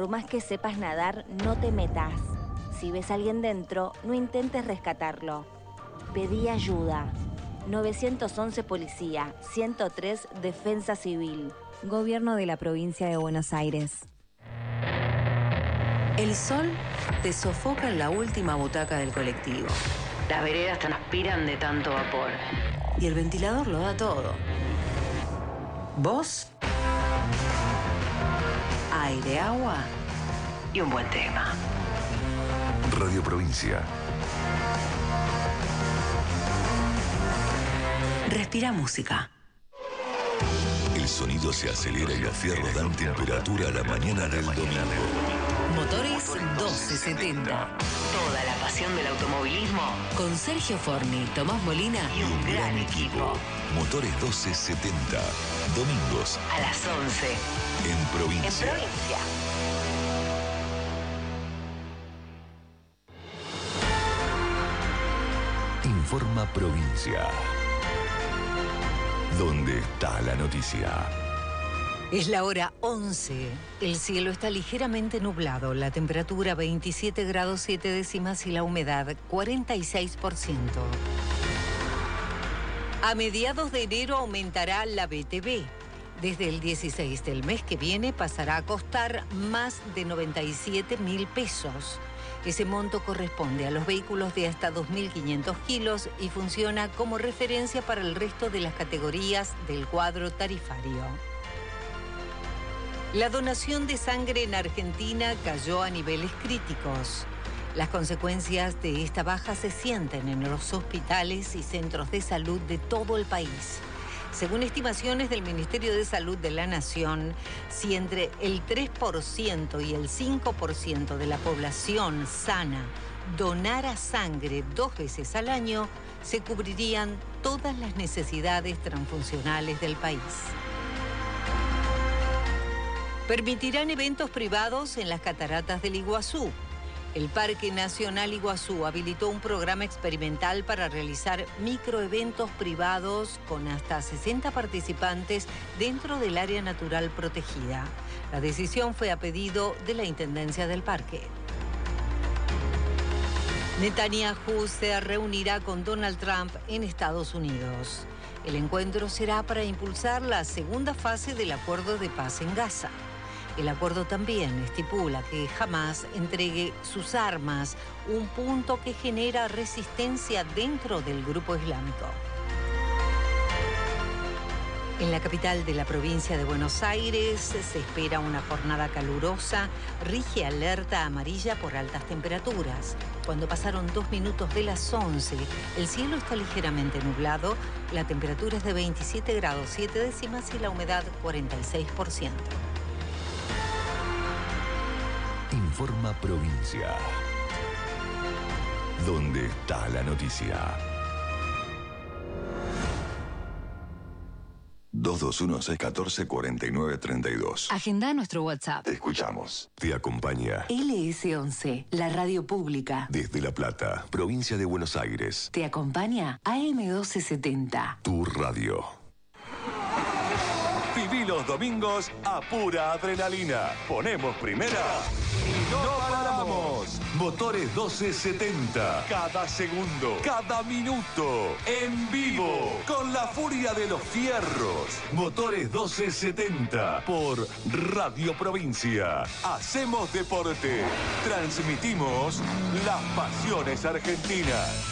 por más que sepas nadar, no te metas. Si ves a alguien dentro, no intentes rescatarlo. Pedí ayuda. 911 Policía, 103 Defensa Civil. Gobierno de la Provincia de Buenos Aires. El sol te sofoca en la última butaca del colectivo. Las veredas transpiran de tanto vapor. Y el ventilador lo da todo. ¿Vos? Aire, agua y un buen tema. Radio Provincia. Respira música. El sonido se acelera y los fierros dan temperatura a la mañana del domingo. Motores 1270. Toda la pasión del automovilismo con Sergio Forni, Tomás Molina y un gran equipo. Motores 1270. Domingos A las 11. en Provincia. Informa Provincia. ¿Dónde está la noticia? Es la hora 11. El cielo está ligeramente nublado. La temperatura 27 grados 7 décimas y la humedad 46%. A mediados de enero aumentará la BTV. Desde el 16 del mes que viene pasará a costar más de 97.000 pesos. Ese monto corresponde a los vehículos de hasta 2.500 kilos y funciona como referencia para el resto de las categorías del cuadro tarifario. La donación de sangre en Argentina cayó a niveles críticos. Las consecuencias de esta baja se sienten en los hospitales y centros de salud de todo el país. Según estimaciones del Ministerio de Salud de la Nación, si entre el 3% y el 5% de la población sana donara sangre 2 veces al año, se cubrirían todas las necesidades transfuncionales del país. Permitirán eventos privados en las cataratas del Iguazú. El Parque Nacional Iguazú habilitó un programa experimental para realizar microeventos privados con hasta 60 participantes dentro del área natural protegida. La decisión fue a pedido de la Intendencia del Parque. Netanyahu se reunirá con Donald Trump en Estados Unidos. El encuentro será para impulsar la segunda fase del acuerdo de paz en Gaza. El acuerdo también estipula que Hamás entregue sus armas, un punto que genera resistencia dentro del grupo islámico. En la capital de la provincia de Buenos Aires se espera una jornada calurosa, rige alerta amarilla por altas temperaturas. Cuando pasaron 2 minutos de las 11, el cielo está ligeramente nublado, la temperatura es de 27 grados 7 décimas y la humedad 46%. Informa Provincia. ¿Dónde está la noticia? 221-614-4932. Agenda nuestro WhatsApp. Te escuchamos. Te acompaña. LS11, la radio pública. Desde La Plata, provincia de Buenos Aires. Te acompaña AM1270. Tu radio. Viví los domingos a pura adrenalina. Ponemos primera y no paramos. Motores 1270. Cada segundo, cada minuto. En vivo. Con la furia de los fierros. Motores 1270. Por Radio Provincia. Hacemos deporte. Transmitimos las pasiones argentinas.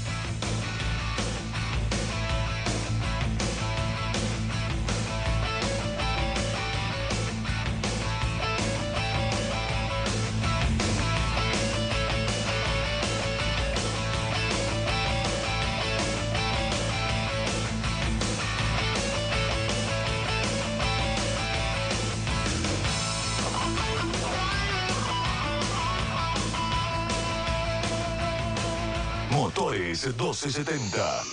Motores 1270.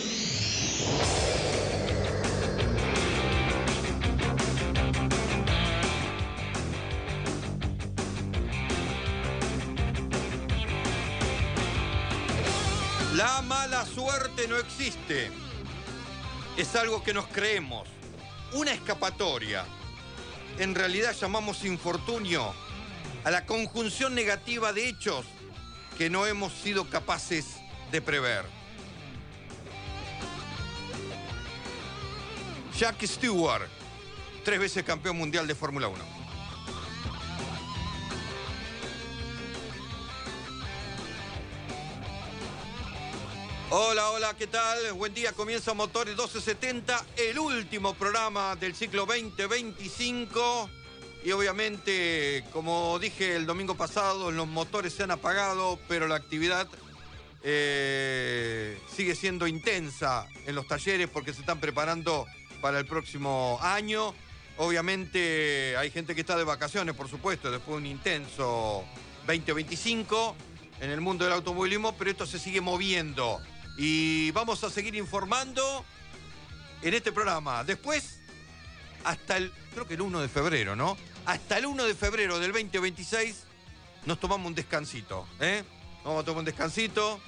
La mala suerte no existe. Es algo que nos creemos. Una escapatoria. En realidad llamamos infortunio a la conjunción negativa de hechos que no hemos sido capaces de prever. Jack Stewart, 3 veces campeón mundial de Fórmula 1. Hola, hola, ¿qué tal? Buen día, comienza Motores 1270, el último programa del ciclo 2025. Y obviamente, como dije el domingo pasado, los motores se han apagado, pero la actividad sigue siendo intensa en los talleres porque se están preparando para el próximo año. Obviamente hay gente que está de vacaciones, por supuesto, después de un intenso 2025 en el mundo del automovilismo, pero esto se sigue moviendo. Y vamos a seguir informando en este programa. Después, hasta creo que el 1 de febrero, ¿no? Hasta el 1 de febrero del 2026 nos tomamos un descansito, ¿eh? Vamos a tomar un descansito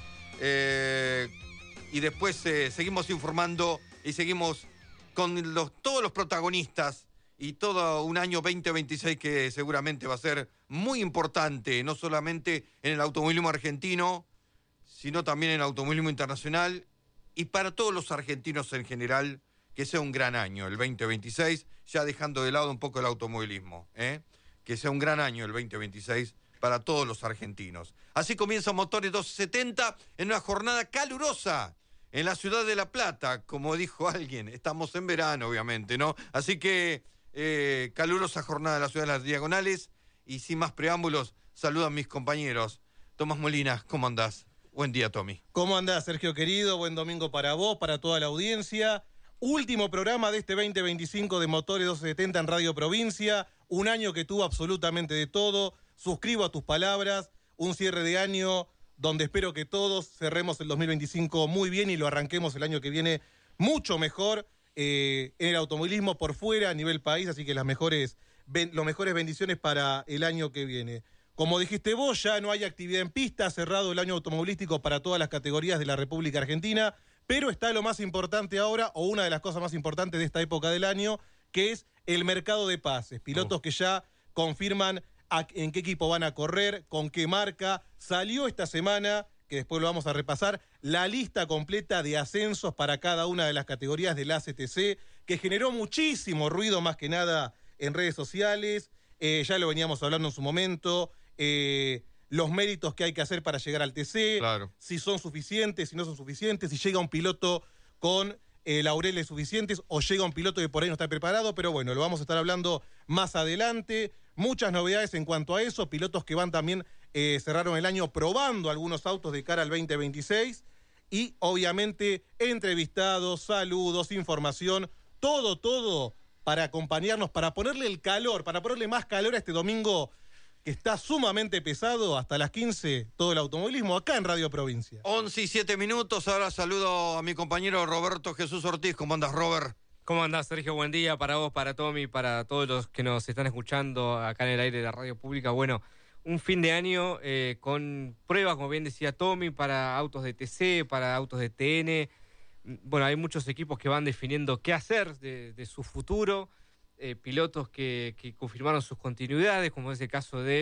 y después seguimos informando y seguimos con todos los protagonistas y todo un año 2026 que seguramente va a ser muy importante, no solamente en el automovilismo argentino, sino también en el automovilismo internacional y para todos los argentinos en general, que sea un gran año el 2026, ya dejando de lado un poco el automovilismo, que sea un gran año el 2026 para todos los argentinos. Así comienza Motores 270 en una jornada calurosa en la ciudad de La Plata, como dijo alguien, estamos en verano obviamente, ¿no? Así que calurosa jornada en la ciudad de las Diagonales y sin más preámbulos, saludo a mis compañeros. Tomás Molina, ¿cómo andás? Buen día, Tommy. ¿Cómo andás, Sergio querido? Buen domingo para vos, para toda la audiencia. Último programa de este 2025 de Motores 270 en Radio Provincia. Un año que tuvo absolutamente de todo. Suscribo a tus palabras. Un cierre de año donde espero que todos cerremos el 2025 muy bien y lo arranquemos el año que viene mucho mejor en el automovilismo por fuera, a nivel país. Así que las mejores bendiciones para el año que viene. Como dijiste vos, ya no hay actividad en pista, cerrado el año automovilístico para todas las categorías de la República Argentina, pero está lo más importante ahora, o una de las cosas más importantes de esta época del año, que es el mercado de pases. Pilotos que ya confirman en qué equipo van a correr, con qué marca. Salió esta semana, que después lo vamos a repasar, la lista completa de ascensos para cada una de las categorías del ACTC, que generó muchísimo ruido más que nada en redes sociales. Ya lo veníamos hablando en su momento. Los méritos que hay que hacer para llegar al TC, claro. Si son suficientes, si no son suficientes, si llega un piloto con laureles suficientes o llega un piloto que por ahí no está preparado, pero bueno, lo vamos a estar hablando más adelante. Muchas novedades en cuanto a eso, pilotos que van también, cerraron el año probando algunos autos de cara al 2026 y obviamente entrevistados, saludos, información, todo para acompañarnos, para ponerle el calor, para ponerle más calor a este domingo que está sumamente pesado, hasta las 15, todo el automovilismo, acá en Radio Provincia. 11 y 7 minutos, ahora saludo a mi compañero Roberto Jesús Ortiz. ¿Cómo andas, Robert? ¿Cómo andás, Sergio? Buen día para vos, para Tommy, para todos los que nos están escuchando acá en el aire de la radio pública. Bueno, un fin de año con pruebas, como bien decía Tommy, para autos de TC, para autos de TN. Bueno, hay muchos equipos que van definiendo qué hacer de su futuro. Pilotos que confirmaron sus continuidades, como es el caso de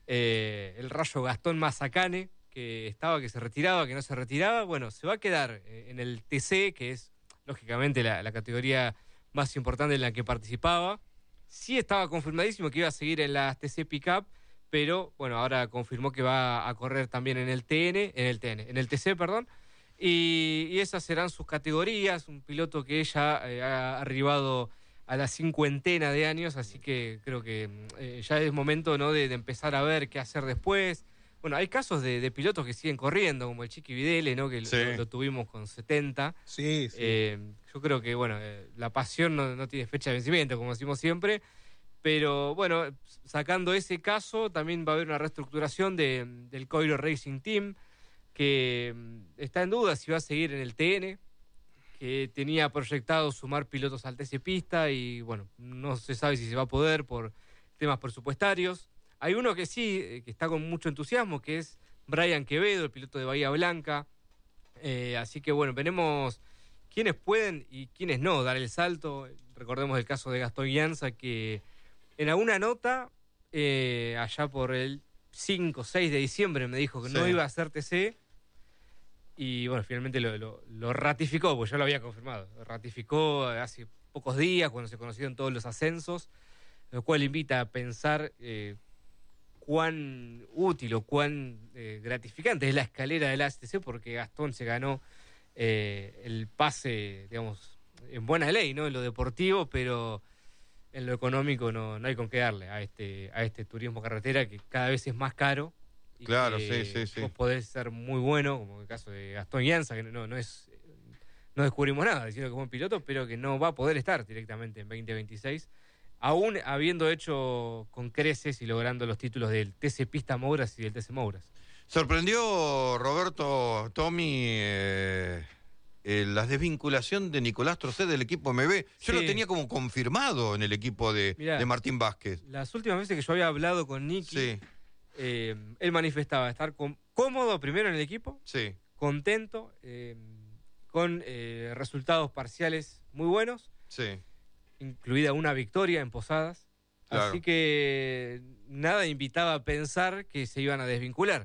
el Rayo Gastón Mazacane, que se retiraba, que no se retiraba. Bueno, se va a quedar en el TC, que es lógicamente la categoría más importante en la que participaba. Sí estaba confirmadísimo que iba a seguir en la TC Pickup, pero bueno, ahora confirmó que va a correr también en el TC, perdón. Y esas serán sus categorías. Un piloto que ya ha arribado a la 50 de años, así que creo que ya es momento, ¿no?, de empezar a ver qué hacer después. Bueno, hay casos de pilotos que siguen corriendo, como el Chiqui Videle, ¿no?, que sí. lo tuvimos con 70. Sí. Yo creo que, bueno, la pasión no tiene fecha de vencimiento, como decimos siempre, pero bueno, sacando ese caso, también va a haber una reestructuración del Coiro Racing Team, que está en duda si va a seguir en el TN, que tenía proyectado sumar pilotos al TC Pista y, bueno, no se sabe si se va a poder por temas presupuestarios. Hay uno que sí, que está con mucho entusiasmo, que es Brian Quevedo, el piloto de Bahía Blanca. Así que, bueno, veremos quiénes pueden y quiénes no dar el salto. Recordemos el caso de Gastón Llanza, que en alguna nota allá por el 5 o 6 de diciembre me dijo que no iba a hacer TC. Y bueno, finalmente lo ratificó, porque yo lo había confirmado. Lo ratificó hace pocos días, cuando se conocieron todos los ascensos, lo cual invita a pensar cuán útil o cuán gratificante es la escalera del ACTC, porque Gastón se ganó el pase, digamos, en buena ley, ¿no? En lo deportivo, pero en lo económico no hay con qué darle a este turismo carretera, que cada vez es más caro. Y claro, que sí. vos podés ser muy bueno, como en el caso de Gastón Llanza, que no descubrimos nada diciendo que es buen piloto, pero que no va a poder estar directamente en 2026, aún habiendo hecho con creces y logrando los títulos del TC Pista Mouras y del TC Mouras. Sorprendió, Roberto, Tommy, la desvinculación de Nicolás Trocet del equipo MB. Yo lo tenía como confirmado en el equipo de Martín Vázquez. Las últimas veces que yo había hablado con Nicky, él manifestaba estar cómodo primero en el equipo, contento, con resultados parciales muy buenos, incluida una victoria en Posadas. Claro. Así que nada invitaba a pensar que se iban a desvincular.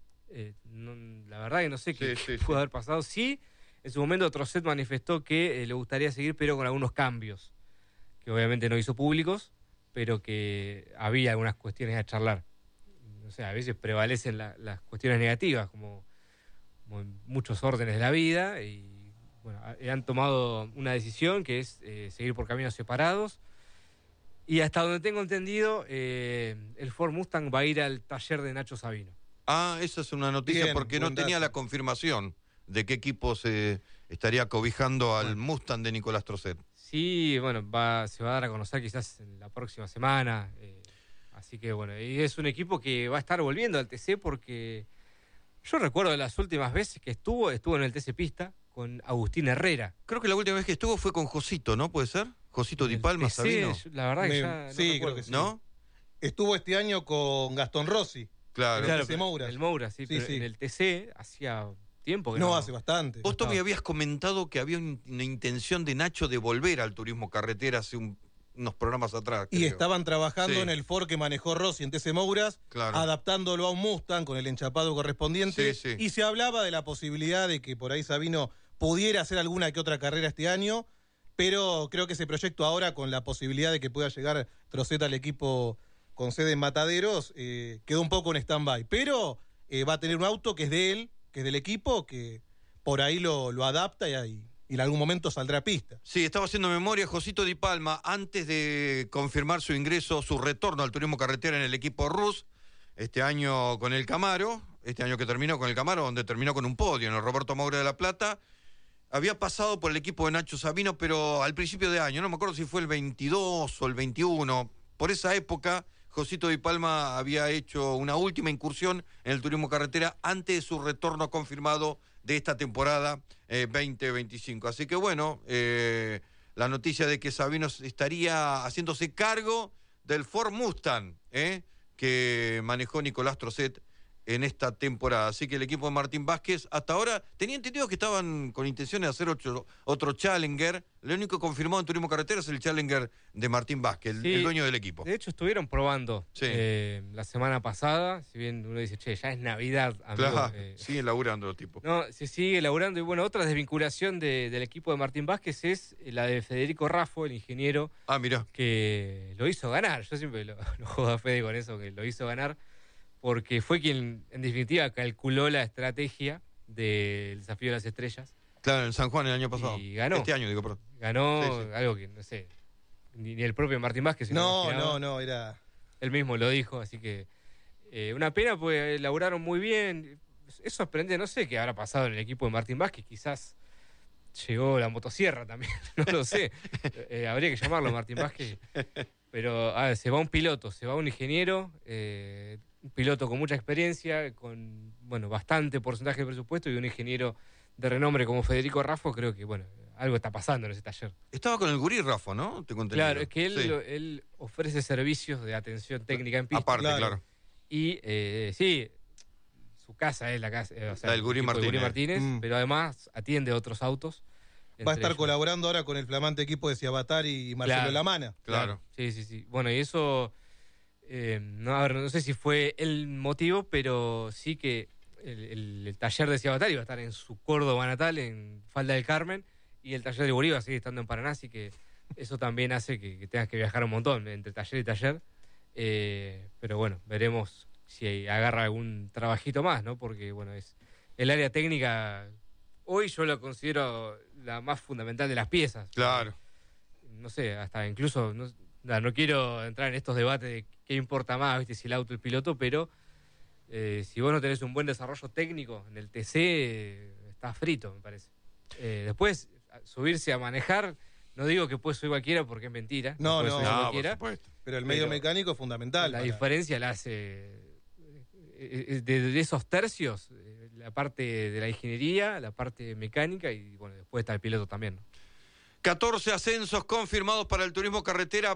La verdad que no sé qué pudo haber pasado. Sí, en su momento Trocet manifestó que le gustaría seguir, pero con algunos cambios, que obviamente no hizo públicos, pero que había algunas cuestiones a charlar. O sea, a veces prevalecen las cuestiones negativas, como en muchos órdenes de la vida, y bueno, han tomado una decisión que es seguir por caminos separados. Y hasta donde tengo entendido, el Ford Mustang va a ir al taller de Nacho Sabino. Ah, esa es una noticia. Bien, porque no tenía la confirmación de qué equipo se estaría cobijando al Mustang de Nicolás Trocet. Sí, bueno, se va a dar a conocer quizás en la próxima semana. Así que bueno, y es un equipo que va a estar volviendo al TC, porque yo recuerdo de las últimas veces que estuvo en el TC Pista con Agustín Herrera. Creo que la última vez que estuvo fue con Josito, ¿no? ¿Puede ser? Josito Di Palma, Sabino. La verdad que ya sí, creo que sí. ¿No? Estuvo este año con Gastón Rossi. Claro. En el TC Mouras. El Mouras, sí, pero en el TC hacía tiempo que no, hace bastante. Vos, Tommy, habías comentado que había una intención de Nacho de volver al turismo carretera hace unos programas atrás. Y estaban trabajando en el Ford que manejó Rossi en TC Mouras, adaptándolo a un Mustang con el enchapado correspondiente. Y se hablaba de la posibilidad de que por ahí Sabino pudiera hacer alguna que otra carrera este año, pero creo que ese proyecto ahora, con la posibilidad de que pueda llegar Trocet al equipo con sede en Mataderos, quedó un poco en stand-by. Pero va a tener un auto que es de él, que es del equipo, que por ahí lo adapta y en algún momento saldrá a pista. Sí, estaba haciendo memoria. Josito Di Palma, antes de confirmar su ingreso, su retorno al turismo carretera en el equipo Rus, este año con el Camaro, este año que terminó con el Camaro, donde terminó con un podio en el Roberto Moura de La Plata, había pasado por el equipo de Nacho Sabino, pero al principio de año, no me acuerdo si fue el 22 o el 21, por esa época Josito Di Palma había hecho una última incursión en el turismo carretera antes de su retorno confirmado de esta temporada 2025. Así que bueno, la noticia de que Sabino estaría haciéndose cargo del Ford Mustang que manejó Nicolás Trocet en esta temporada. Así que el equipo de Martín Vázquez, hasta ahora, tenía entendido que estaban con intenciones de hacer otro Challenger. Lo único confirmado en turismo carretera es el Challenger de Martín Vázquez, el dueño del equipo. De hecho, estuvieron probando la semana pasada. Si bien uno dice, ya es Navidad, amigo. Claro, siguen laburando los tipos. No, se sigue laburando. Y bueno, otra desvinculación del equipo de Martín Vázquez es la de Federico Raffo, el ingeniero. Ah, mirá. Que lo hizo ganar. Yo siempre lo jodo a Fede con eso, que lo hizo ganar, porque fue quien, en definitiva, calculó la estrategia del Desafío de las Estrellas. Claro, en San Juan el año pasado. Y ganó. Este año, digo, perdón. Ganó algo que, no sé, ni el propio Martín Vázquez. No, era... Él mismo lo dijo, así que una pena, pues laburaron muy bien. Es sorprendente, no sé qué habrá pasado en el equipo de Martín Vázquez, quizás llegó la motosierra también, no lo sé. Habría que llamarlo Martín Vázquez. Pero se va un piloto, se va un ingeniero, un piloto con mucha experiencia, con bastante porcentaje de presupuesto, y un ingeniero de renombre como Federico Raffo. Creo que algo está pasando en ese taller. Estaba con el gurí Raffo, ¿no? Tengo entendido. Claro, es que él ofrece servicios de atención técnica en pista. Aparte, claro. Y sí, su casa es la casa, la del Gurí Martínez, pero además atiende otros autos. Va a estar colaborando ahora con el flamante equipo de Ciabatar y Marcelo Lamana. Claro. Sí. Bueno, y eso No, a ver, no sé si fue el motivo, pero sí que el taller de Ciabatari iba a estar en su Córdoba natal, en Falda del Carmen, y el taller de Bolívar sigue estando en Paraná, así que eso también hace que tengas que viajar un montón entre taller y taller. Pero bueno, veremos si agarra algún trabajito más, ¿no? Porque, bueno, es el área técnica, hoy yo lo considero la más fundamental de las piezas. Claro. No sé, hasta incluso, no quiero entrar en estos debates de qué importa más, ¿viste? Si el auto o el piloto, pero si vos no tenés un buen desarrollo técnico en el TC, estás frito, me parece. Después, subirse a manejar, no digo que puede subir cualquiera porque es mentira. No, puede subir por cualquiera, supuesto. Pero el medio mecánico es fundamental. la diferencia la hace de esos tercios, la parte de la ingeniería, la parte mecánica y bueno, después está el piloto también, ¿no? 14 ascensos confirmados para el Turismo Carretera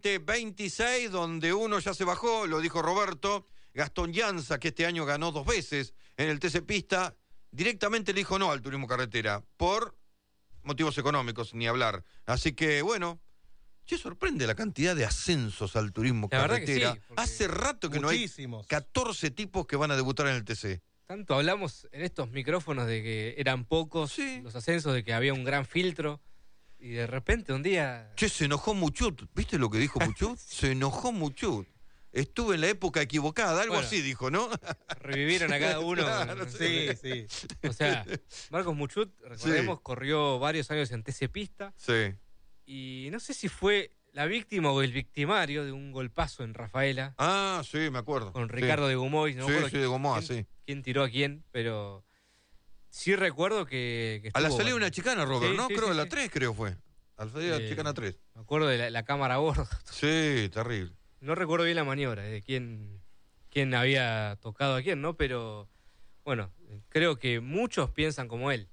2026, donde uno ya se bajó, lo dijo Roberto, Gastón Llanza, que este año ganó 2 veces en el TC Pista, directamente le dijo no al Turismo Carretera, por motivos económicos, ni hablar. Así que, bueno, sorprende la cantidad de ascensos al Turismo La verdad que Carretera. sí, porque Hace rato que muchísimos. no hay 14 tipos que van a debutar en el TC. Tanto hablamos en estos micrófonos de que eran pocos Sí. los ascensos, de que había un gran filtro, y de repente un día... Che, se enojó Muchut. ¿Viste lo que dijo Muchut? Se enojó Muchut. Estuve en la época equivocada, algo Bueno. así dijo, ¿no? Revivieron a cada uno. Claro, Sí, sí. O sea, Marcos Muchut, recordemos, corrió varios años en TC Pista, Sí. y no sé si fue la víctima o el victimario de un golpazo en Rafaela, Ah, sí, me acuerdo. con Sí. Ricardo de Gomoy, no me acuerdo Sí, de Gomoa, sí. quién tiró a quién, pero sí recuerdo que A la estuvo, salida de una chicana, Robert, Sí, ¿no? sí, Creo sí, a la sí. 3, creo fue. A la salida de la chicana 3. Me acuerdo de la cámara a bordo. Sí, terrible. No recuerdo bien la maniobra, de quién había tocado a quién, ¿no? Pero, bueno, creo que muchos piensan como él,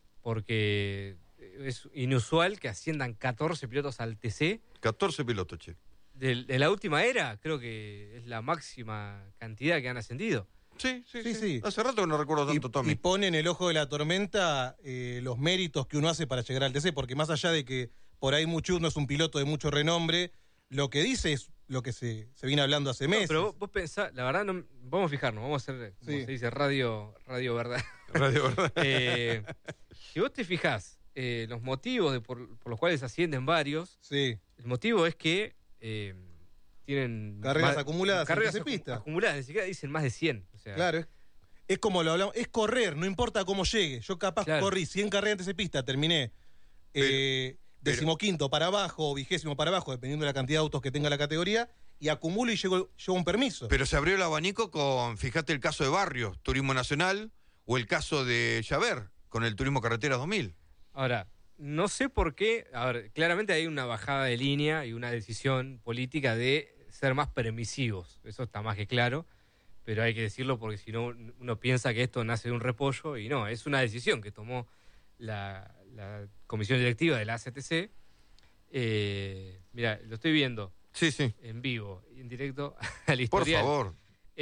porque es inusual que asciendan 14 pilotos al TC. 14 pilotos, che. De la última era, creo que es la máxima cantidad que han ascendido. Sí, sí, sí. Sí, sí. Hace rato que no recuerdo tanto, Tommy. Y pone en el ojo de la tormenta los méritos que uno hace para llegar al TC, porque más allá de que por ahí Muchut no es un piloto de mucho renombre, lo que dice es lo que se viene hablando hace No, meses. pero vos pensás, la verdad, no, vamos a fijarnos, vamos a hacer, como Sí. se dice, radio verdad. Radio, ¿verdad? Si vos te fijás, los motivos por los cuales ascienden varios, Sí. el motivo es que tienen... Carreras acumuladas en carreras TC Pista. acumuladas, ni siquiera dicen más de 100. O sea, Claro, es como lo hablamos, es correr, no importa cómo llegue. Yo capaz Claro. corrí 100 carreras en TC Pista, terminé Pero- 15º para abajo o 20º para abajo, dependiendo de la cantidad de autos que tenga la categoría, y acumulo y llego a un permiso. Pero se abrió el abanico con, fíjate, el caso de Barrios, Turismo Nacional, o el caso de Javert, con el Turismo Carretera 2000. Ahora, no sé por qué, a ver, claramente hay una bajada de línea y una decisión política de ser más permisivos, eso está más que claro, pero hay que decirlo porque si no uno piensa que esto nace de un repollo y no, es una decisión que tomó la comisión directiva de la ACTC. Mira, lo estoy viendo Sí, sí. en vivo y en directo al Por historial. favor.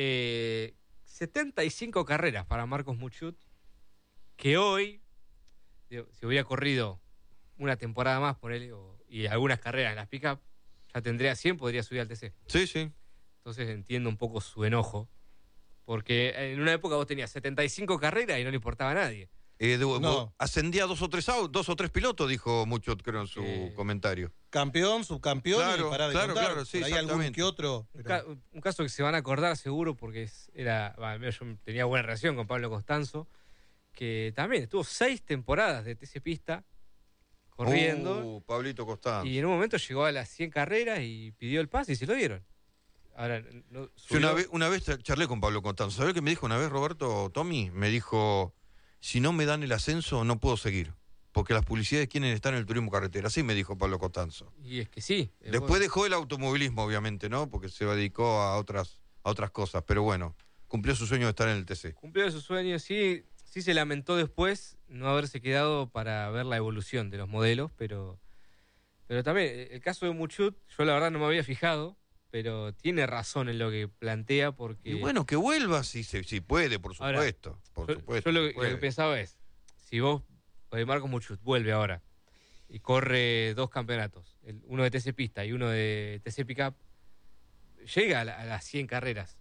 75 carreras para Marcos Muchut, que hoy, digo, si hubiera corrido una temporada más, ponele, y algunas carreras en las pick-up, ya tendría 100, podría subir al TC. Sí, sí. Entonces entiendo un poco su enojo, porque en una época vos tenías 75 carreras y no le importaba a nadie. No. Ascendía 2 o 3 pilotos, dijo Muchot, creo, en su comentario. Campeón, subcampeón Claro, y para de claro, contar. claro, sí, Por ahí algún exactamente. que otro. Un, pero- un caso que se van a acordar seguro, porque yo tenía buena relación con Pablo Costanzo, que también estuvo 6 temporadas de TC Pista corriendo. Pablito Costanzo. Y en un momento llegó a las 100 carreras y pidió el pase y se lo dieron. Ahora, no, Sí, una vez charlé con Pablo Costanzo. ¿Sabés qué me dijo una vez, Roberto, Tommy? Me dijo, si no me dan el ascenso, no puedo seguir. Porque las publicidades quieren estar en el turismo carretera. Así me dijo Pablo Costanzo. Y es que sí. Después dejó el automovilismo, obviamente, ¿no? Porque se dedicó a otras cosas. Pero bueno, cumplió su sueño de estar en el TC. Cumplió su sueño, sí se lamentó después no haberse quedado para ver la evolución de los modelos, pero también el caso de Muchut, yo la verdad no me había fijado, pero tiene razón en lo que plantea porque... Y bueno, que vuelva si puede, por Ahora, supuesto. Por supuesto. Yo lo si que puede. pensaba es, si vos, Marcos Muchut, vuelve ahora y corre 2 campeonatos, uno de TC Pista y uno de TC Pickup, llega a las 100 carreras.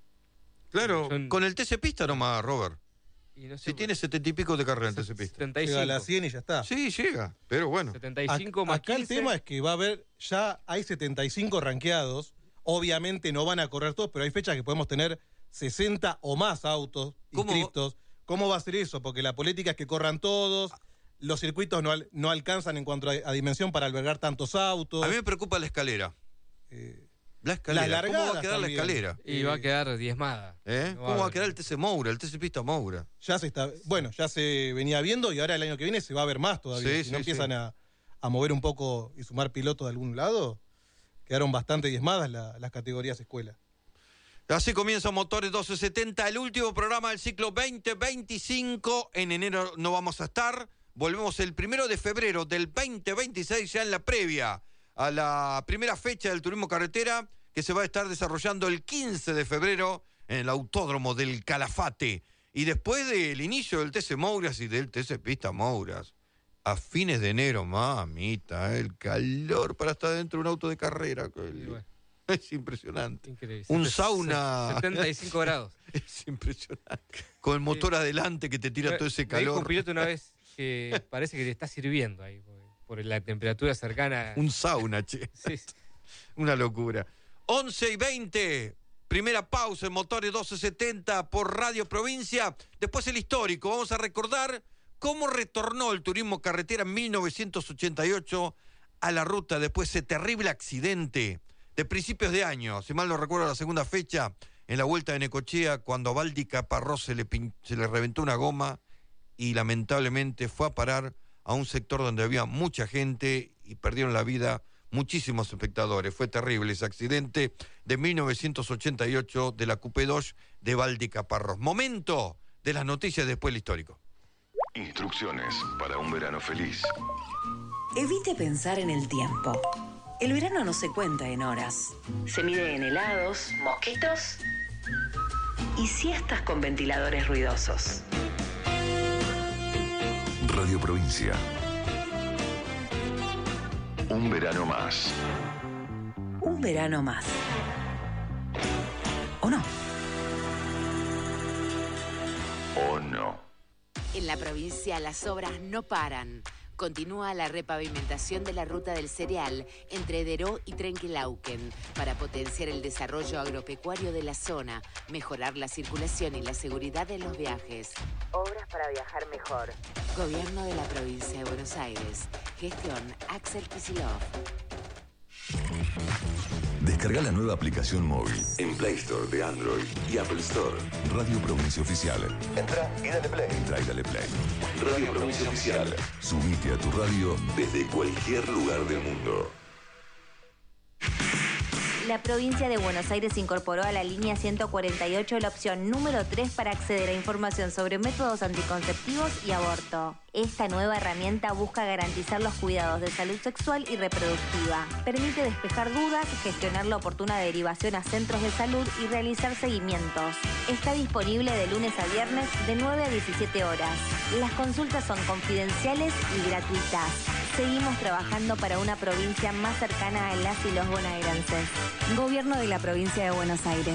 Claro, con el TC Pista nomás, Robert. Y no sé, Si tiene 70 y pico de carrera en TC Pista. 75. Llega a las 100 y ya está. Sí, llega, pero bueno. 75 más Acá 15. el tema es que va a haber, ya hay 75 rankeados. Obviamente no van a correr todos, pero hay fechas que podemos tener 60 o más autos inscritos. ¿Cómo va a ser eso? Porque la política es que corran todos, los circuitos no alcanzan en cuanto a dimensión para albergar tantos autos. A mí me preocupa la escalera. La escalera. las ¿Cómo va a largadas quedar también. la escalera? Y va a quedar diezmada. No ¿Cómo va a haber- quedar el TC Moura, el TC Pista Moura? Ya se venía viendo y ahora el año que viene se va a ver más todavía. Sí, Si no sí, empiezan sí. a mover un poco y sumar pilotos de algún lado, quedaron bastante diezmadas las categorías escuela. Así comienza Motores 1270, el último programa del ciclo 2025. En enero no vamos a estar. Volvemos el 1 de febrero del 2026, ya en la previa a la primera fecha del turismo carretera, que se va a estar desarrollando el 15 de febrero en el Autódromo del Calafate. Y después del inicio del TC Mouras y del TC Pista Mouras, a fines de enero, mamita, el calor para estar dentro de un auto de carrera. Y bueno, Es impresionante. increíble. Un sauna. 75 grados. Es impresionante. Con el motor adelante que te tira todo ese Me dijo un calor. piloto una vez que parece que le está sirviendo ahí, por la temperatura cercana. Un sauna, che. Sí, sí. Una locura. 11:20. Primera pausa en Motores 1270 por Radio Provincia. Después el histórico. Vamos a recordar cómo retornó el turismo carretera en 1988 a la ruta después de ese terrible accidente de principios de año. Si mal no recuerdo, la segunda fecha en la Vuelta de Necochea, cuando a Baldi Caparrós se le reventó una goma y lamentablemente fue a parar a un sector donde había mucha gente y perdieron la vida muchísimos espectadores. Fue terrible ese accidente de 1988 de la Coupé Dodge de Baldi Caparrós. Momento de las noticias después del histórico. Instrucciones para un verano feliz. Evite pensar en el tiempo. El verano no se cuenta en horas. Se mide en helados, mosquitos y siestas con ventiladores ruidosos. Radio Provincia. Un verano más. Un verano más. ¿O no? ¿O no? En la provincia las obras no paran. Continúa la repavimentación de la ruta del cereal entre Deró y Trenquelauquen para potenciar el desarrollo agropecuario de la zona, mejorar la circulación y la seguridad en los viajes. Obras para viajar mejor. Gobierno de la provincia de Buenos Aires. Gestión Axel Kicillof. Descarga la nueva aplicación móvil en Play Store de Android y Apple Store. Radio Provincia Oficial. Entra y dale play. Entra y dale play. Radio Provincia Oficial. Subite a tu radio desde cualquier lugar del mundo. La provincia de Buenos Aires incorporó a la línea 148 la opción número 3 para acceder a información sobre métodos anticonceptivos y aborto. Esta nueva herramienta busca garantizar los cuidados de salud sexual y reproductiva. Permite despejar dudas, gestionar la oportuna derivación a centros de salud y realizar seguimientos. Está disponible de lunes a viernes de 9 a 17 horas. Las consultas son confidenciales y gratuitas. Seguimos trabajando para una provincia más cercana a las y los bonaerenses. Gobierno de la provincia de Buenos Aires.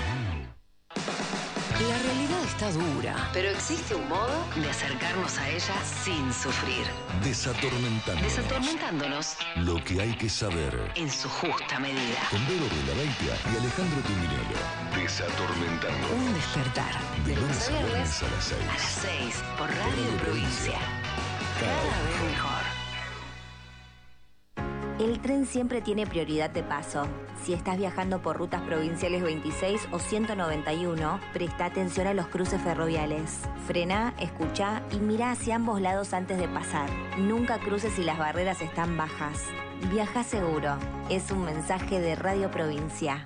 La realidad está dura, pero existe un modo de acercarnos a ella sin sufrir. Desatormentándonos Lo que hay que saber. en su justa medida. Con Vero Baitia y Alejandro Tuminello. Desatormentando. Un despertar. De De lunes a viernes a las a 6. las 6 por Radio Provincia. Cada vez mejor. El tren siempre tiene prioridad de paso. Si estás viajando por rutas provinciales 26 o 191, presta atención a los cruces ferroviales. Frena, escucha y mira hacia ambos lados antes de pasar. Nunca cruces si las barreras están bajas. Viaja seguro. Es un mensaje de Radio Provincia.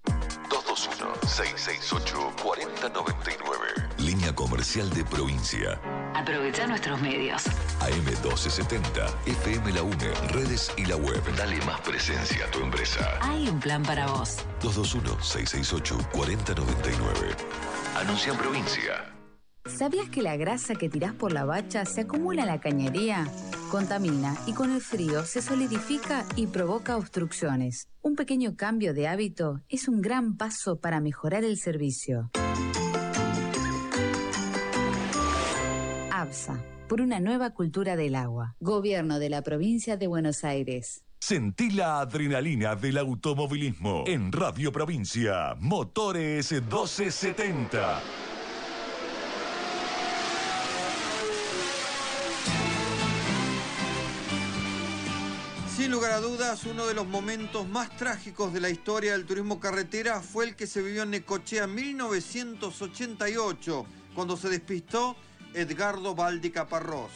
221-668-4099. Línea comercial de provincia. Aprovecha nuestros medios. AM1270, FM La UNE, redes y la web. Dale más presencia a tu empresa. Hay un plan para vos. 221-668-4099. Anuncia en provincia. ¿Sabías que la grasa que tirás por la bacha se acumula en la cañería? contamina y con el frío se solidifica y provoca obstrucciones. Un pequeño cambio de hábito es un gran paso para mejorar el servicio. ABSA, por una nueva cultura del agua. Gobierno de la Provincia de Buenos Aires. Sentí la adrenalina del automovilismo en Radio Provincia. Motores 1270. Sin lugar a dudas, uno de los momentos más trágicos de la historia del turismo carretera fue el que se vivió en Necochea en 1988, cuando se despistó Edgardo Baldi Caparrós.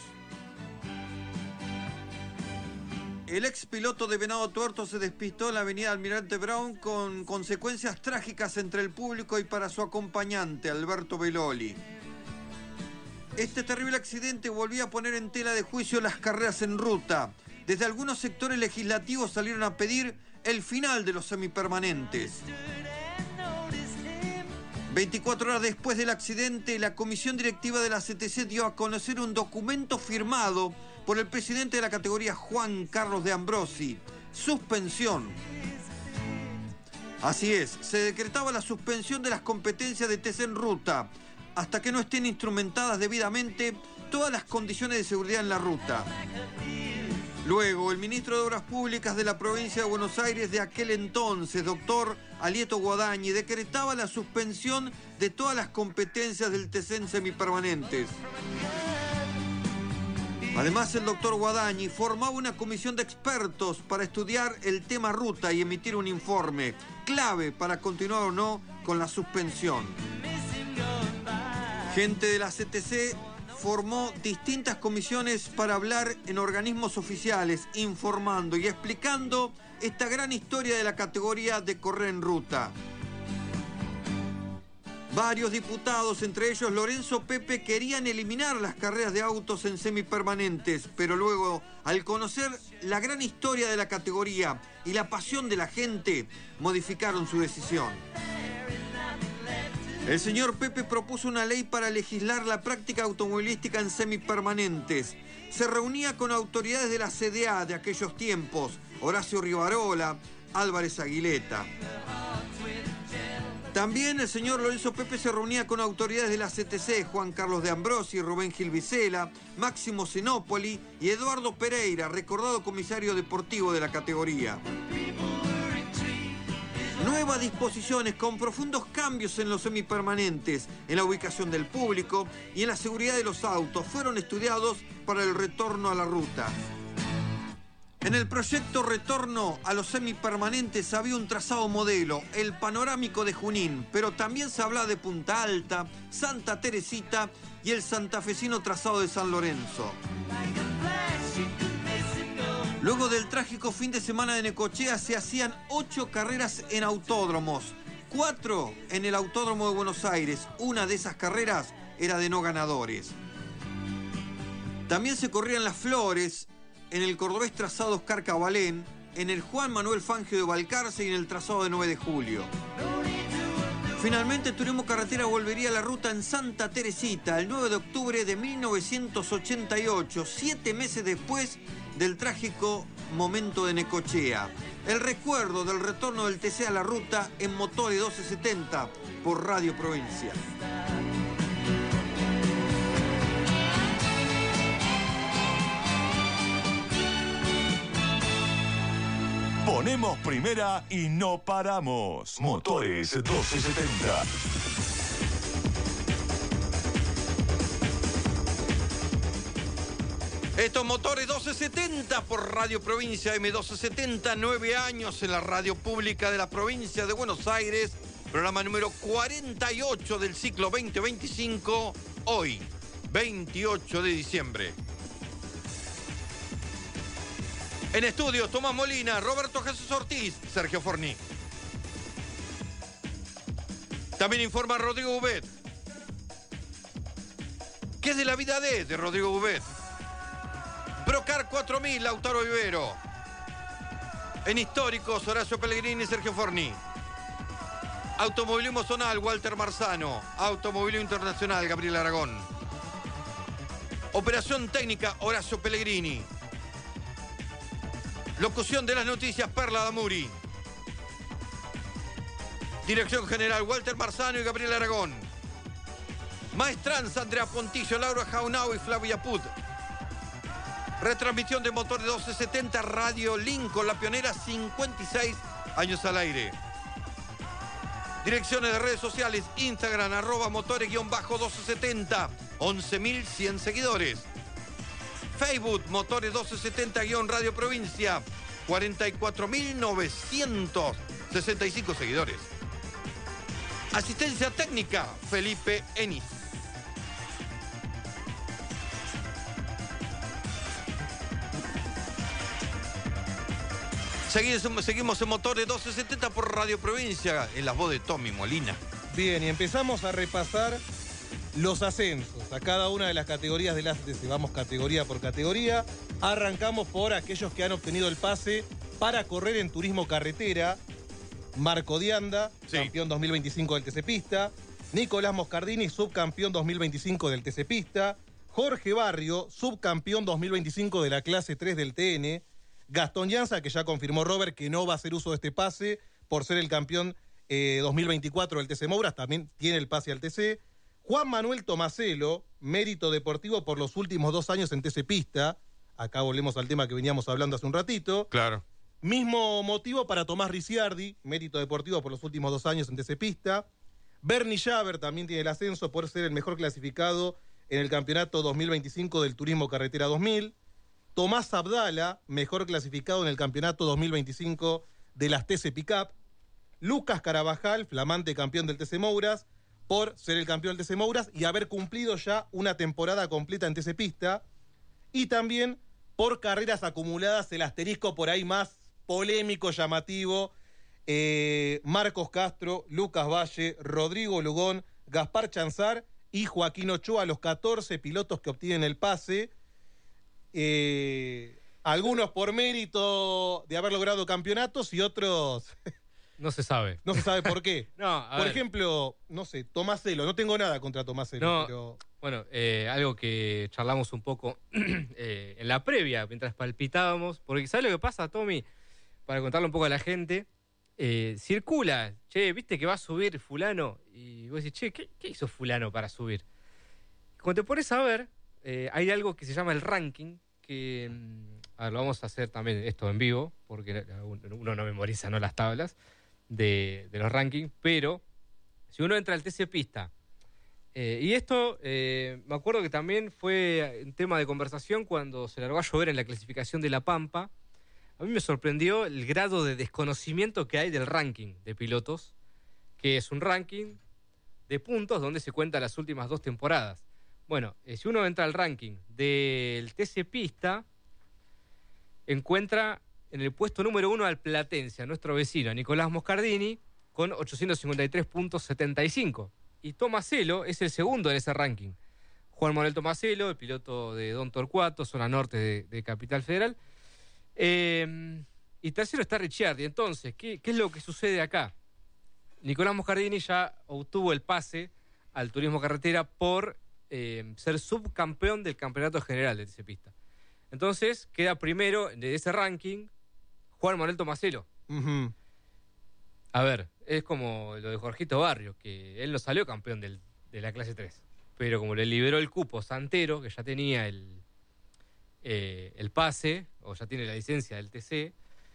El ex piloto de Venado Tuerto se despistó en la avenida Almirante Brown con consecuencias trágicas entre el público y para su acompañante, Alberto Beloli. Este terrible accidente volvía a poner en tela de juicio las carreras en ruta. Desde algunos sectores legislativos salieron a pedir el final de los semipermanentes. 24 horas después del accidente, la comisión directiva de la CTC dio a conocer un documento firmado por el presidente de la categoría, Juan Carlos de Ambrosi. Suspensión. Así es, se decretaba la suspensión de las competencias de TC en ruta, hasta que no estén instrumentadas debidamente todas las condiciones de seguridad en la ruta. Luego, el ministro de Obras Públicas de la provincia de Buenos Aires de aquel entonces, doctor Alieto Guadañi, decretaba la suspensión de todas las competencias del TC en semipermanentes. Además, el doctor Guadañi formaba una comisión de expertos para estudiar el tema ruta y emitir un informe, clave para continuar o no con la suspensión. Gente de la CTC formó distintas comisiones para hablar en organismos oficiales, informando y explicando esta gran historia de la categoría de correr en ruta. Varios diputados, entre ellos Lorenzo Pepe, querían eliminar las carreras de autos en semipermanentes, pero luego, al conocer la gran historia de la categoría y la pasión de la gente, modificaron su decisión. El señor Pepe propuso una ley para legislar la práctica automovilística en semipermanentes. Se reunía con autoridades de la CDA de aquellos tiempos, Horacio Rivarola, Álvarez Aguileta. También el señor Lorenzo Pepe se reunía con autoridades de la CTC, Juan Carlos de Ambrosi, Rubén Gil Vicela, Máximo Zenópoli y Eduardo Pereira, recordado comisario deportivo de la categoría. Nuevas disposiciones con profundos cambios en los semipermanentes, en la ubicación del público y en la seguridad de los autos fueron estudiados para el retorno a la ruta. En el proyecto Retorno a los semipermanentes había un trazado modelo, el panorámico de Junín, pero también se hablaba de Punta Alta, Santa Teresita y el santafesino trazado de San Lorenzo. Luego del trágico fin de semana de Necochea se hacían 8 carreras en autódromos, 4 en el Autódromo de Buenos Aires. Una de esas carreras era de no ganadores. También se corrían las Flores, en el cordobés trazado Oscar Cabalén, en el Juan Manuel Fangio de Balcarce y en el trazado de 9 de julio. Finalmente, el turismo carretera volvería a la ruta en Santa Teresita el 9 de octubre de 1988, 7 meses después del trágico momento de Necochea. El recuerdo del retorno del TC a la ruta en Motores 1270 por Radio Provincia. Ponemos primera y no paramos. Motores 1270. Estos Motores 1270 por Radio Provincia M1270, 9 años en la radio pública de la provincia de Buenos Aires, programa número 48 del ciclo 2025, hoy, 28 de diciembre. En estudios, Tomás Molina, Roberto Jesús Ortiz, Sergio Forní. También informa Rodrigo Ubet. ¿Qué es de la vida de Rodrigo Ubet? Brocar 4000, Lautaro Vivero. En históricos, Horacio Pellegrini y Sergio Forní. Automovilismo zonal, Walter Marzano. Automovilismo internacional, Gabriel Aragón. Operación técnica, Horacio Pellegrini. Locución de las noticias, Perla Damuri. Dirección general, Walter Marzano y Gabriel Aragón. Maestranza, Andrea Pontillo, Laura Jaunau y Flavia Put. Retransmisión de Motores 1270, Radio Lincoln, la pionera, 56 años al aire. Direcciones de redes sociales, Instagram, @motores_1270, 11.100 seguidores. Facebook, Motores 1270-Radio Provincia, 44.965 seguidores. Asistencia técnica, Felipe Enis. Seguimos en Motores 1270 por Radio Provincia, en la voz de Tommy Molina. Bien, y empezamos a repasar los ascensos a cada una de las categorías del ACTC. Vamos categoría por categoría. Arrancamos por aquellos que han obtenido el pase para correr en turismo carretera. Marco Dianda, sí, campeón 2025 del TC Pista. Nicolás Moscardini, subcampeón 2025 del TC Pista. Jorge Barrio, subcampeón 2025 de la clase 3 del TN. Gastón Llanza, que ya confirmó Robert que no va a hacer uso de este pase por ser el campeón 2024 del TC Mouras, también tiene el pase al TC. Juan Manuel Tomaselo, mérito deportivo por los últimos 2 años en TC Pista. Acá volvemos al tema que veníamos hablando hace un ratito. Claro. Mismo motivo para Tomás Ricciardi, mérito deportivo por los últimos 2 años en TC Pista. Bernie Javer también tiene el ascenso por ser el mejor clasificado en el campeonato 2025 del Turismo Carretera 2000. Tomás Abdala, mejor clasificado en el campeonato 2025 de las TC Pickup. Lucas Carabajal, flamante campeón del TC Mouras, por ser el campeón del TC Mouras y haber cumplido ya una temporada completa en TC Pista. Y también por carreras acumuladas, el asterisco por ahí más polémico, llamativo. Marcos Castro, Lucas Valle, Rodrigo Lugón, Gaspar Chanzar y Joaquín Ochoa, los 14 pilotos que obtienen el pase. Algunos por mérito de haber logrado campeonatos y otros No se sabe. no se sabe por qué. No, Por ejemplo, no sé, Tomaselo, no tengo nada contra Tomaselo, No, pero bueno, algo que charlamos un poco en la previa, mientras palpitábamos, porque ¿sabes lo que pasa, Tommy? Para contarle un poco a la gente, circula, che, ¿viste que va a subir fulano? Y vos decís, che, ¿qué hizo fulano para subir? Cuando te pones a ver, hay algo que se llama el ranking, que, a ver, lo vamos a hacer también esto en vivo, porque uno no memoriza, ¿no?, las tablas de los rankings, pero si uno entra al TC Pista, y esto me acuerdo que también fue un tema de conversación cuando se largó a llover en la clasificación de La Pampa. A mí me sorprendió el grado de desconocimiento que hay del ranking de pilotos, que es un ranking de puntos donde se cuentan las últimas 2 temporadas. Bueno, si uno entra al ranking del TC Pista, encuentra en el puesto número 1 al platense, a nuestro vecino, a Nicolás Moscardini, con 853.75. Y Tomaselo es el segundo en ese ranking. Juan Manuel Tomaselo, el piloto de Don Torcuato, zona norte de Capital Federal. Y tercero está Ricciardi. Entonces, ¿qué es lo que sucede acá? Nicolás Moscardini ya obtuvo el pase al turismo carretera por ser subcampeón del campeonato general de TC Pista. Entonces, queda primero de ese ranking Juan Manuel Tomaselo. Uh-huh. A ver, es como lo de Jorgito Barrio, que él no salió campeón de la clase 3. Pero como le liberó el cupo Santero, que ya tenía el pase, o ya tiene la licencia del TC,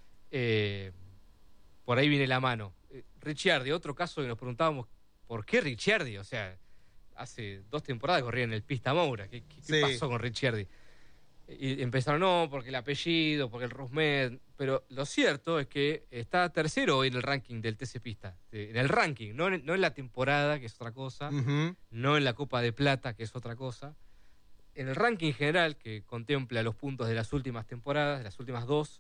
por ahí viene la mano. Ricciardi, otro caso que nos preguntábamos, ¿por qué Ricciardi? O sea, hace 2 temporadas corría en el Pista Moura. ¿Qué Sí. pasó con Ricciardi? Y empezaron, no, porque el apellido, porque el Rusmed. Pero lo cierto es que está tercero hoy en el ranking del TC Pista. En el ranking, no en la temporada, que es otra cosa, Uh-huh. no en la Copa de Plata, que es otra cosa. En el ranking general, que contempla los puntos de las últimas temporadas, de las últimas 2,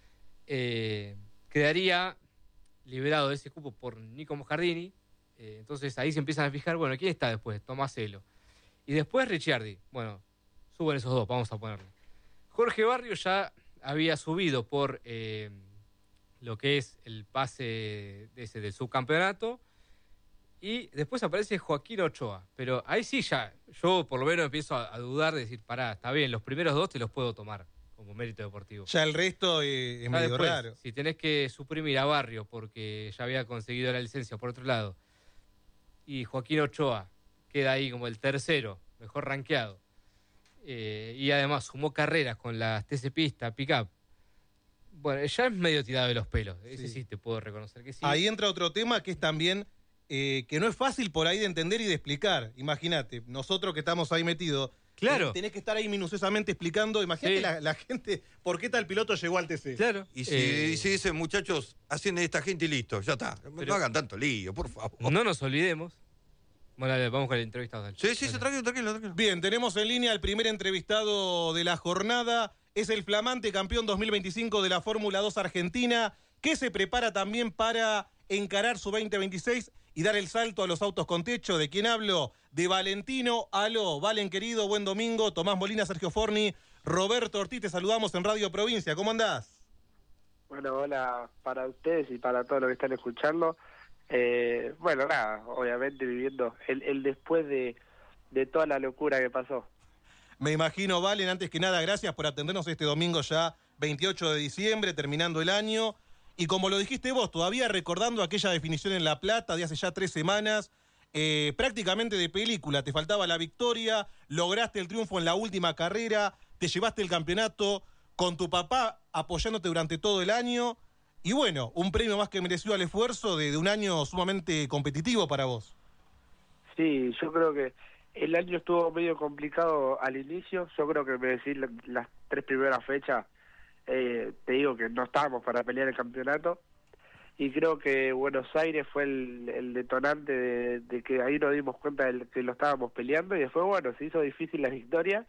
quedaría liberado de ese cupo por Nico Moscardini. Entonces ahí se empiezan a fijar, bueno, ¿quién está después? Tomaselo. Y después Ricciardi. Bueno, suben esos 2, vamos a ponerle. Jorge Barrio ya había subido por lo que es el pase del subcampeonato. Y después aparece Joaquín Ochoa. Pero ahí sí ya, yo por lo menos empiezo a dudar de decir, pará, está bien, los primeros 2 te los puedo tomar. como mérito deportivo. Ya el resto es medio después, raro. Si tenés que suprimir a Barrio porque ya había conseguido la licencia por otro lado, y Joaquín Ochoa queda ahí como el tercero, mejor rankeado, y además sumó carreras con las TC Pista, Pickup. Bueno, ya es medio tirado de los pelos. Ese sí te puedo reconocer que sí. Ahí entra otro tema que es también que no es fácil por ahí de entender y de explicar. Imagínate, nosotros que estamos ahí metidos, claro, tenés que estar ahí minuciosamente explicando. Imagínate la gente, ¿por qué tal piloto llegó al TC? Claro. Y si dicen, muchachos, hacen esta gente y listo, ya está. No hagan tanto lío, por favor. No nos olvidemos. Bueno, dale, vamos con el entrevistado. Dale. Sí, tranquilo. Bien, tenemos en línea al primer entrevistado de la jornada. Es el flamante campeón 2025 de la Fórmula 2 Argentina, que se prepara también para encarar su 2026 y dar el salto a los autos con techo. ¿De quién hablo? De Valentino. Aló, Valen querido, buen domingo. Tomás Molina, Sergio Forni, Roberto Ortiz, te saludamos en Radio Provincia. ¿Cómo andás? Bueno, hola para ustedes y para todos los que están escuchando. Bueno, nada, obviamente viviendo el después de toda la locura que pasó. Me imagino, Valen, antes que nada, gracias por atendernos este domingo ya, 28 de diciembre, terminando el año. Y como lo dijiste vos, todavía recordando aquella definición en La Plata de hace ya 3 semanas, prácticamente de película, te faltaba la victoria, lograste el triunfo en la última carrera, te llevaste el campeonato con tu papá apoyándote durante todo el año. Y bueno, un premio más que merecido al esfuerzo de un año sumamente competitivo para vos. Sí, yo creo que el año estuvo medio complicado al inicio. Yo creo que me decís las 3 primeras fechas, te digo que no estábamos para pelear el campeonato. Y creo que Buenos Aires fue el detonante de que ahí nos dimos cuenta de que lo estábamos peleando. Y después, bueno, se hizo difícil la victoria.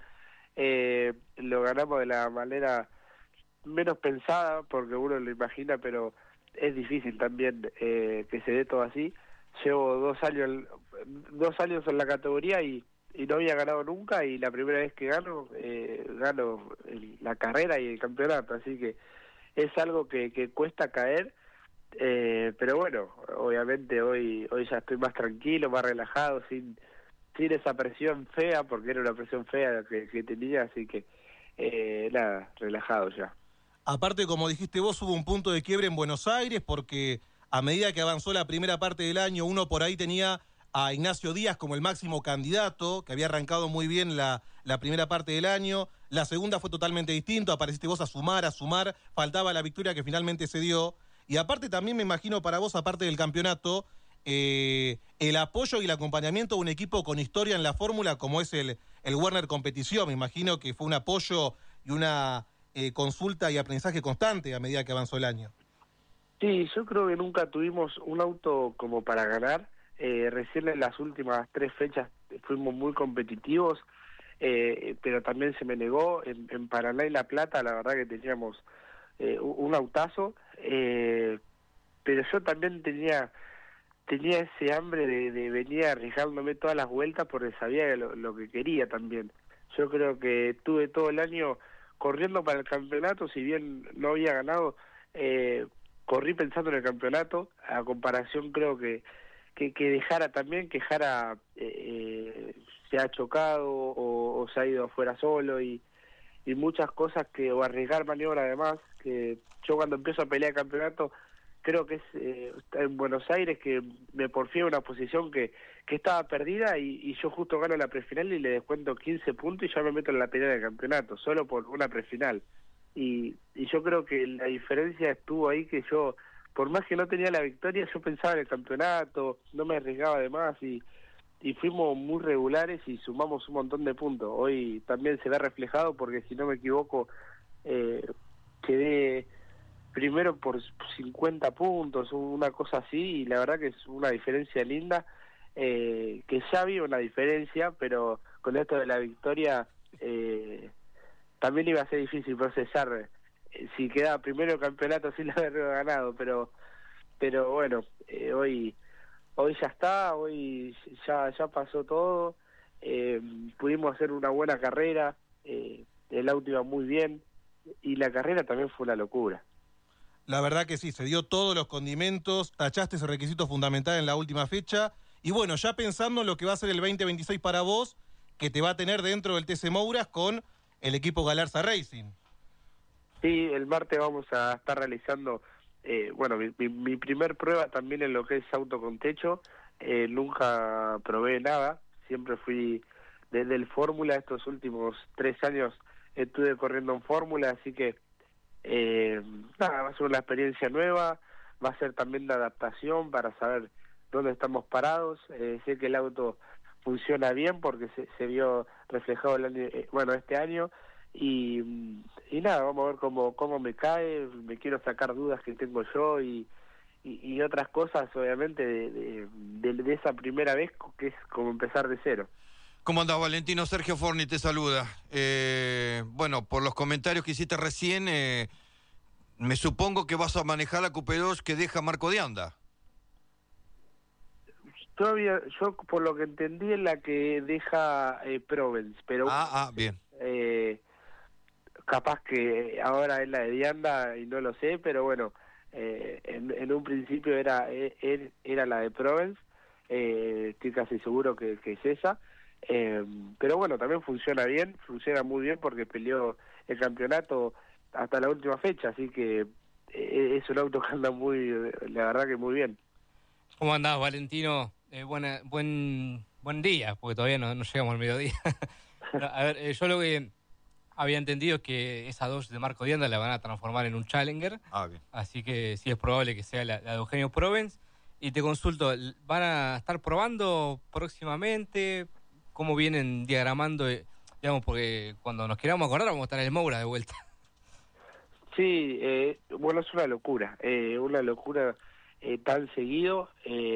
Lo ganamos de la manera menos pensada, porque uno lo imagina, pero es difícil también que se dé todo así. Llevo 2 años en la categoría y no había ganado nunca, y la primera vez que gano la carrera y el campeonato, así que es algo que cuesta caer, pero bueno, obviamente hoy ya estoy más tranquilo, más relajado, sin esa presión fea, porque era una presión fea que tenía, así que nada, relajado ya. Aparte, como dijiste vos, hubo un punto de quiebre en Buenos Aires porque a medida que avanzó la primera parte del año, uno por ahí tenía a Ignacio Díaz como el máximo candidato, que había arrancado muy bien la primera parte del año. La segunda fue totalmente distinto, apareciste vos a sumar, faltaba la victoria que finalmente se dio. Y aparte también me imagino para vos, aparte del campeonato, el apoyo y el acompañamiento de un equipo con historia en la fórmula como es el Werner Competición. Me imagino que fue un apoyo y una consulta y aprendizaje constante a medida que avanzó el año. Sí, yo creo que nunca tuvimos un auto como para ganar. Recién en las últimas 3 fechas fuimos muy competitivos, pero también se me negó. En Paraná y La Plata, la verdad que teníamos un autazo, pero yo también tenía ese hambre de venir arriesgándome todas las vueltas porque sabía lo que quería también. Yo creo que tuve todo el año corriendo para el campeonato, si bien no había ganado, corrí pensando en el campeonato. A comparación creo que Jara se ha chocado o se ha ido afuera solo y muchas cosas o arriesgar maniobra además, que yo cuando empiezo a pelear el campeonato creo que es en Buenos Aires que me porfié en una posición que estaba perdida y yo justo gano la prefinal y le descuento 15 puntos y ya me meto en la pelea del campeonato, solo por una prefinal. Y yo creo que la diferencia estuvo ahí, que yo, por más que no tenía la victoria, yo pensaba en el campeonato, no me arriesgaba de más y fuimos muy regulares y sumamos un montón de puntos. Hoy también se ve reflejado porque, si no me equivoco, quedé primero por 50 puntos, una cosa así, y la verdad que es una diferencia linda, que ya había una diferencia, pero con esto de la victoria también iba a ser difícil procesar si quedaba primero el campeonato sin haberlo ganado, pero bueno, hoy ya está, hoy ya pasó todo, pudimos hacer una buena carrera, el auto iba muy bien y la carrera también fue una locura. La verdad que sí, se dio todos los condimentos, tachaste ese requisito fundamental en la última fecha. Y bueno, ya pensando en lo que va a ser el 2026 para vos, que te va a tener dentro del TC Mouras con el equipo Galarza Racing. Sí, el martes vamos a estar realizando, bueno, mi primer prueba también en lo que es auto con techo. Nunca probé nada, siempre fui desde el Fórmula. Estos últimos 3 años estuve corriendo en Fórmula, así que nada, va a ser una experiencia nueva, va a ser también de adaptación para saber dónde estamos parados. Sé que el auto funciona bien porque se vio reflejado el año, este año, y nada, vamos a ver cómo me cae. Me quiero sacar dudas que tengo yo y otras cosas, obviamente, de esa primera vez, que es como empezar de cero. ¿Cómo andás, Valentino? Sergio Forni te saluda. Bueno, por los comentarios que hiciste recién, me supongo que vas a manejar la Coupé 2 que deja Marco de Anda. Todavía, yo por lo que entendí es la que deja Provence, pero bien. Capaz que ahora es la de Dianda y no lo sé, pero bueno, en un principio era la de Provence. Estoy casi seguro que es esa, pero bueno, también funciona muy bien porque peleó el campeonato hasta la última fecha, así que es un auto que anda la verdad que muy bien. ¿Cómo andás, Valentino? Buen día, porque todavía no llegamos al mediodía. No, a ver, yo lo que había entendido es que esa 2 de Marco Dianda la van a transformar en un Challenger. Bien. Así que sí es probable que sea la de Eugenio Provence. Y te consulto, ¿van a estar probando próximamente? ¿Cómo vienen diagramando? Digamos, porque cuando nos queramos acordar vamos a estar en el Moura de vuelta. Sí, bueno, es una locura tan seguido.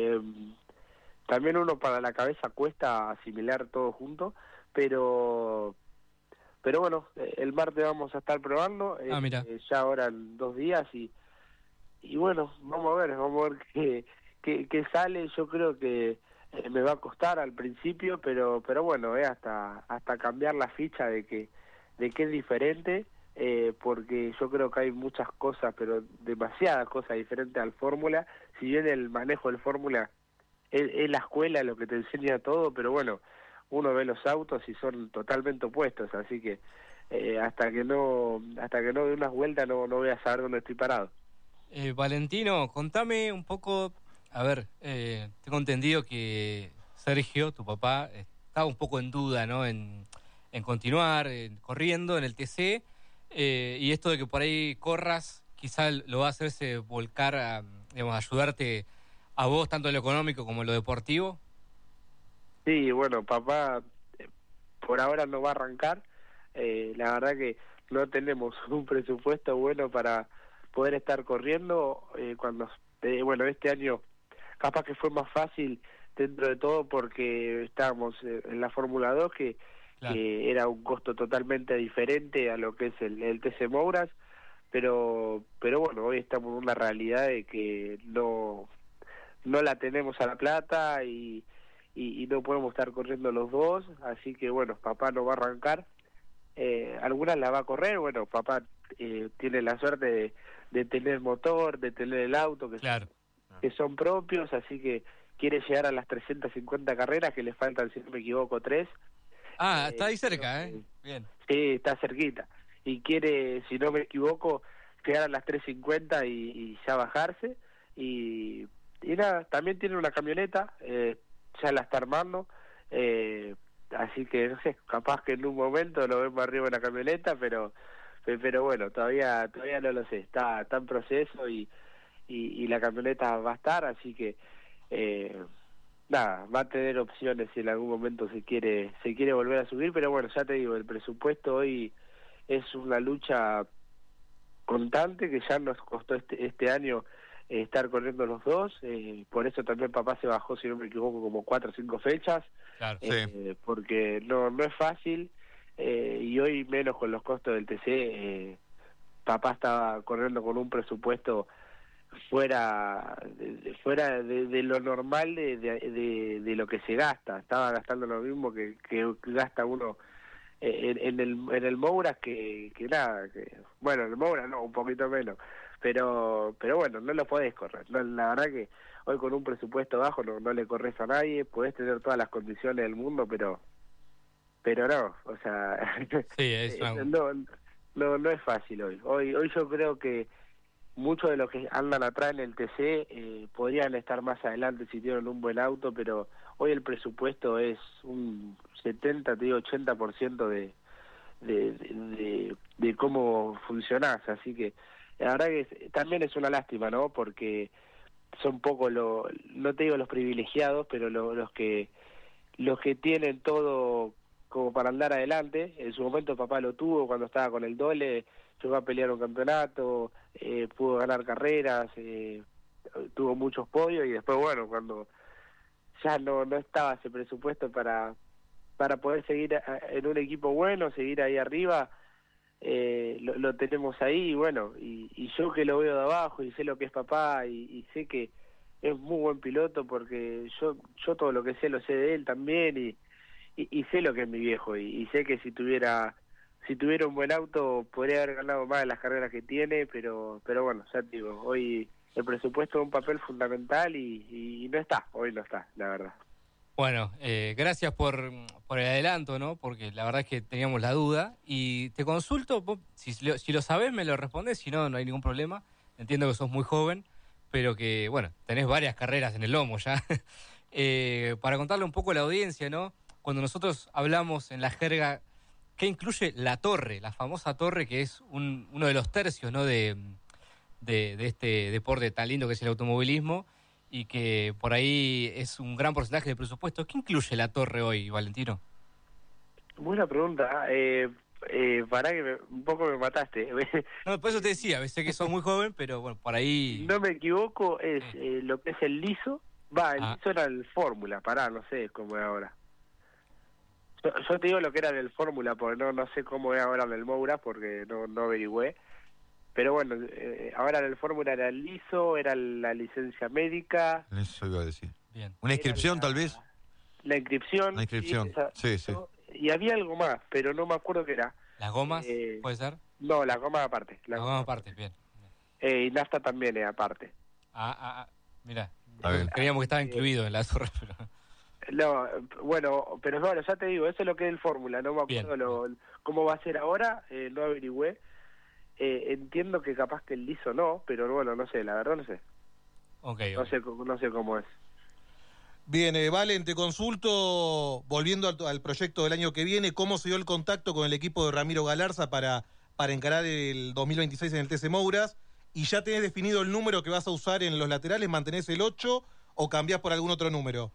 También uno para la cabeza cuesta asimilar todo junto, pero bueno, el martes vamos a estar probando, ya ahora en 2 días, y bueno, vamos a ver qué sale. Yo creo que me va a costar al principio, pero bueno, hasta cambiar la ficha de que es diferente, porque yo creo que hay muchas cosas, pero demasiadas cosas diferentes al Fórmula. Si bien el manejo del Fórmula es la escuela lo que te enseña todo, pero bueno, uno ve los autos y son totalmente opuestos, así que hasta que no dé unas vueltas no voy a saber dónde estoy parado. Valentino, contame un poco, a ver, tengo entendido que Sergio, tu papá, estaba un poco en duda, ¿no? En continuar corriendo en el TC, y esto de que por ahí corras, quizá lo va a hacerse volcar a, digamos, ayudarte a vos, tanto en lo económico como en lo deportivo. Sí, bueno, papá por ahora no va a arrancar. La verdad que no tenemos un presupuesto bueno para poder estar corriendo bueno, este año capaz que fue más fácil dentro de todo porque estábamos en la Fórmula 2 que era un costo totalmente diferente a lo que es el TC Mouras, pero bueno, hoy estamos en una realidad de que no la tenemos a la plata y no podemos estar corriendo los dos, así que bueno, papá no va a arrancar. Algunas la va a correr. Bueno, papá tiene la suerte de tener motor, de tener el auto, que son propios, así que quiere llegar a las 350 carreras, que le faltan, si no me equivoco, 3. Está ahí cerca, Bien. Sí, está cerquita. Y quiere, si no me equivoco, llegar a las 350 y ya bajarse. Y nada, también tiene una camioneta, ya la está armando, así que no sé, capaz que en un momento lo vemos arriba en la camioneta, pero bueno, todavía no lo sé, está en proceso y la camioneta va a estar, así que nada, va a tener opciones si en algún momento se quiere volver a subir, pero bueno, ya te digo, el presupuesto hoy es una lucha constante que ya nos costó este año estar corriendo los dos, por eso también papá se bajó, si no me equivoco, como 4 o 5 fechas, porque no es fácil, y hoy menos con los costos del TC. Papá estaba corriendo con un presupuesto fuera de lo normal de lo que se gasta. Estaba gastando lo mismo que gasta uno en el Moura, que nada, bueno, el Moura no, un poquito menos, pero bueno, no lo podés correr. No, la verdad que hoy con un presupuesto bajo no le corres a nadie. Podés tener todas las condiciones del mundo, pero no, o sea, no es fácil hoy. Hoy yo creo que muchos de los que andan atrás en el TC podrían estar más adelante si tienen un buen auto, pero hoy el presupuesto es un 70, te digo 80% de cómo funcionás, así que la verdad que también es una lástima, ¿no? Porque son pocos no te digo los privilegiados, pero los que tienen todo como para andar adelante. En su momento papá lo tuvo cuando estaba con el Dole, llegó a pelear un campeonato, pudo ganar carreras, tuvo muchos podios, y después, bueno, cuando ya no estaba ese presupuesto para poder seguir en un equipo bueno, seguir ahí arriba, lo tenemos ahí, y bueno, y yo que lo veo de abajo y sé lo que es papá, y sé que es muy buen piloto, porque yo todo lo que sé lo sé de él también, y sé lo que es mi viejo, y sé que si tuviera un buen auto podría haber ganado más de las carreras que tiene, pero bueno, ya te digo, hoy el presupuesto es un papel fundamental y hoy no está, la verdad. Bueno, gracias por el adelanto, ¿no? Porque la verdad es que teníamos la duda. Y te consulto, vos, si lo sabés me lo respondés, si no, no hay ningún problema. Entiendo que sos muy joven, pero que, bueno, tenés varias carreras en el lomo ya. Para contarle un poco a la audiencia, ¿no? Cuando nosotros hablamos en la jerga, ¿qué incluye la torre? La famosa torre, que es uno de los tercios, ¿no? de este deporte tan lindo que es el automovilismo, y que por ahí es un gran porcentaje del presupuesto. ¿Qué incluye la torre hoy, Valentino? Buena pregunta. Pará que un poco me mataste. No, por eso te decía, sé que sos muy joven, pero bueno, por ahí... No me equivoco, es lo que es el liso. El liso era el Fórmula, no sé cómo es ahora. Yo te digo lo que era del Fórmula, porque no sé cómo es ahora del Moura, porque no averigüé. Pero bueno, ahora en el Fórmula era el liso, era la licencia médica. Eso iba a decir. Bien. ¿Una inscripción tal vez? La inscripción. La inscripción, sí. Y había algo más, pero no me acuerdo qué era. ¿Las gomas, puede ser? No, las gomas aparte. Las gomas aparte, bien. Y nafta también es aparte. Mira, ver. creíamos que estaba incluido en la torre, pero... No, bueno, pero bueno, ya te digo, eso es lo que es el Fórmula, no me acuerdo cómo va a ser ahora, no averigüé. Entiendo que capaz que el liso no, pero bueno, no sé, la verdad no sé. Okay. No sé cómo es. Bien, Valen, te consulto, volviendo al proyecto del año que viene, ¿cómo se dio el contacto con el equipo de Ramiro Galarza para encarar el 2026 en el TC Mouras? ¿Y ya tenés definido el número que vas a usar en los laterales? ¿Mantenés el 8 o cambiás por algún otro número?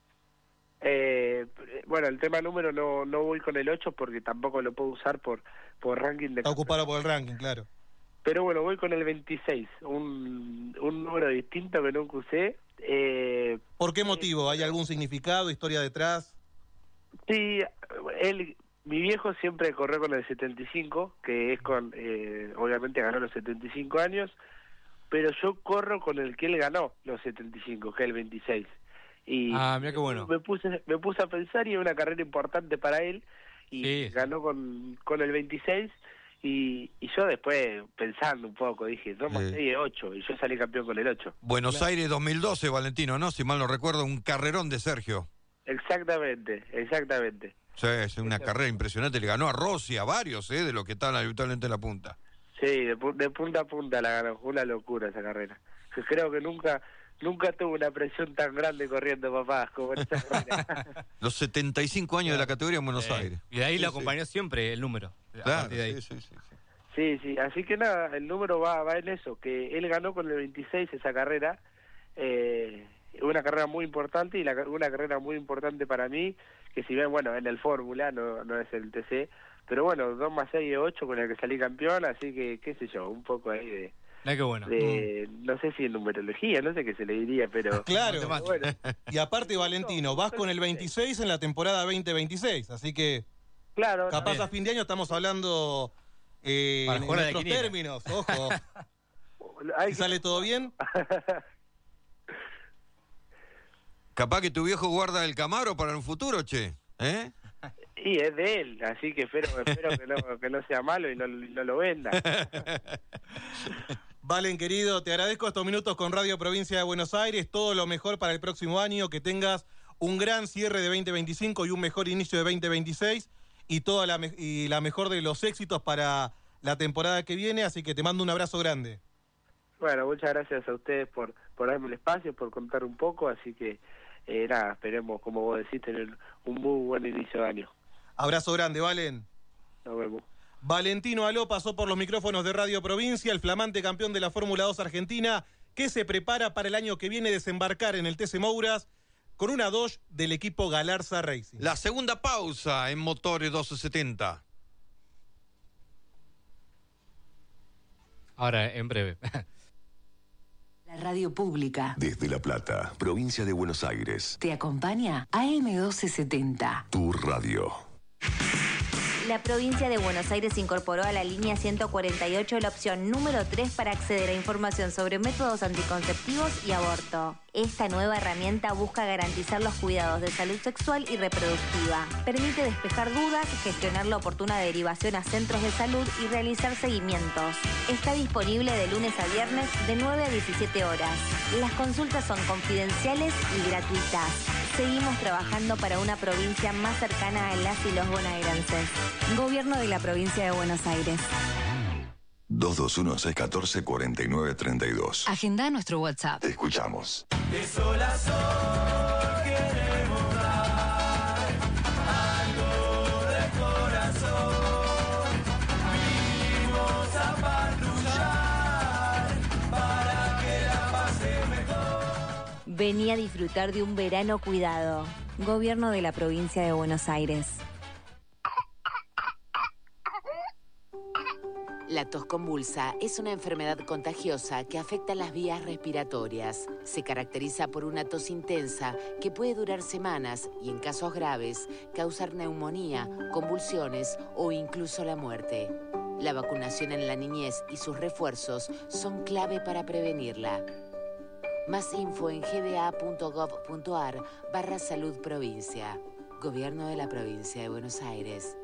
Bueno, el tema número no voy con el 8 porque tampoco lo puedo usar por ranking de... Está ocupado por el ranking, claro. Pero bueno, voy con el 26, un número distinto que nunca usé. ¿Por qué motivo? ¿Hay algún significado, historia detrás? Sí, mi viejo siempre corrió con el 75, que es obviamente ganó los 75 años, pero yo corro con el que él ganó los 75, que es el 26. Y mira qué bueno. me puse a pensar, y es una carrera importante para él, y ganó con el 26, y yo después, pensando un poco, dije, 2 más 6 es 8, y yo salí campeón con el 8. Buenos Aires 2012, Valentino, ¿no? Si mal no recuerdo, un carrerón de Sergio. Exactamente. Sí, es una carrera impresionante, le ganó a Rossi, a varios, de los que estaban habitualmente en la punta. Sí, de punta a punta la ganó, fue una locura esa carrera. Creo que nunca tuve una presión tan grande corriendo, papá, como en esa carrera. Los 75 años de la categoría en Buenos Aires. Y de ahí lo acompañó siempre el número. Claro, de ahí. Sí, así que nada, el número va en eso, que él ganó con el 26 esa carrera, una carrera muy importante, y una carrera muy importante para mí, que si bien, bueno, en el Fórmula, no es el TC, pero bueno, 2 más 6 es 8 con el que salí campeón, así que, qué sé yo, un poco ahí de... Qué bueno. No sé si en numerología, no sé qué se le diría, pero... Claro, bueno. Y aparte, Valentino, vas con el 26 en la temporada 2026, así que claro, capaz a fin de año estamos hablando en nuestros términos, ojo. Si sale todo bien... Capaz que tu viejo guarda el Camaro para un futuro, che, Y es de él, así que espero que no sea malo y no lo venda. Valen, querido, te agradezco estos minutos con Radio Provincia de Buenos Aires, todo lo mejor para el próximo año, que tengas un gran cierre de 2025 y un mejor inicio de 2026, y la mejor de los éxitos para la temporada que viene, así que te mando un abrazo grande. Bueno, muchas gracias a ustedes por darme el espacio, por contar un poco, así que nada, esperemos, como vos decís, tener un muy buen inicio de año. Abrazo grande, Valen. Nos vemos. Valentino Aló pasó por los micrófonos de Radio Provincia, el flamante campeón de la Fórmula 2 Argentina, que se prepara para el año que viene desembarcar en el TC Mouras con una Dodge del equipo Galarza Racing. La segunda pausa en Motores 1270. Ahora, en breve. La radio pública. Desde La Plata, provincia de Buenos Aires. Te acompaña AM1270. Tu radio. La provincia de Buenos Aires incorporó a la línea 148 la opción número 3 para acceder a información sobre métodos anticonceptivos y aborto. Esta nueva herramienta busca garantizar los cuidados de salud sexual y reproductiva. Permite despejar dudas, gestionar la oportuna derivación a centros de salud y realizar seguimientos. Está disponible de lunes a viernes de 9 a 17 horas. Las consultas son confidenciales y gratuitas. Seguimos trabajando para una provincia más cercana a las y los bonaerenses. Gobierno de la provincia de Buenos Aires. 221-614-4932. Agenda nuestro WhatsApp. Te escuchamos. De sol a sol queremos dar algo de corazón. Vinimos a patrullar para que la pase mejor. Vení a disfrutar de un verano cuidado. Gobierno de la provincia de Buenos Aires. La tos convulsa es una enfermedad contagiosa que afecta las vías respiratorias. Se caracteriza por una tos intensa que puede durar semanas y, en casos graves, causar neumonía, convulsiones o incluso la muerte. La vacunación en la niñez y sus refuerzos son clave para prevenirla. Más info en gba.gov.ar/salud provincia. Gobierno de la provincia de Buenos Aires.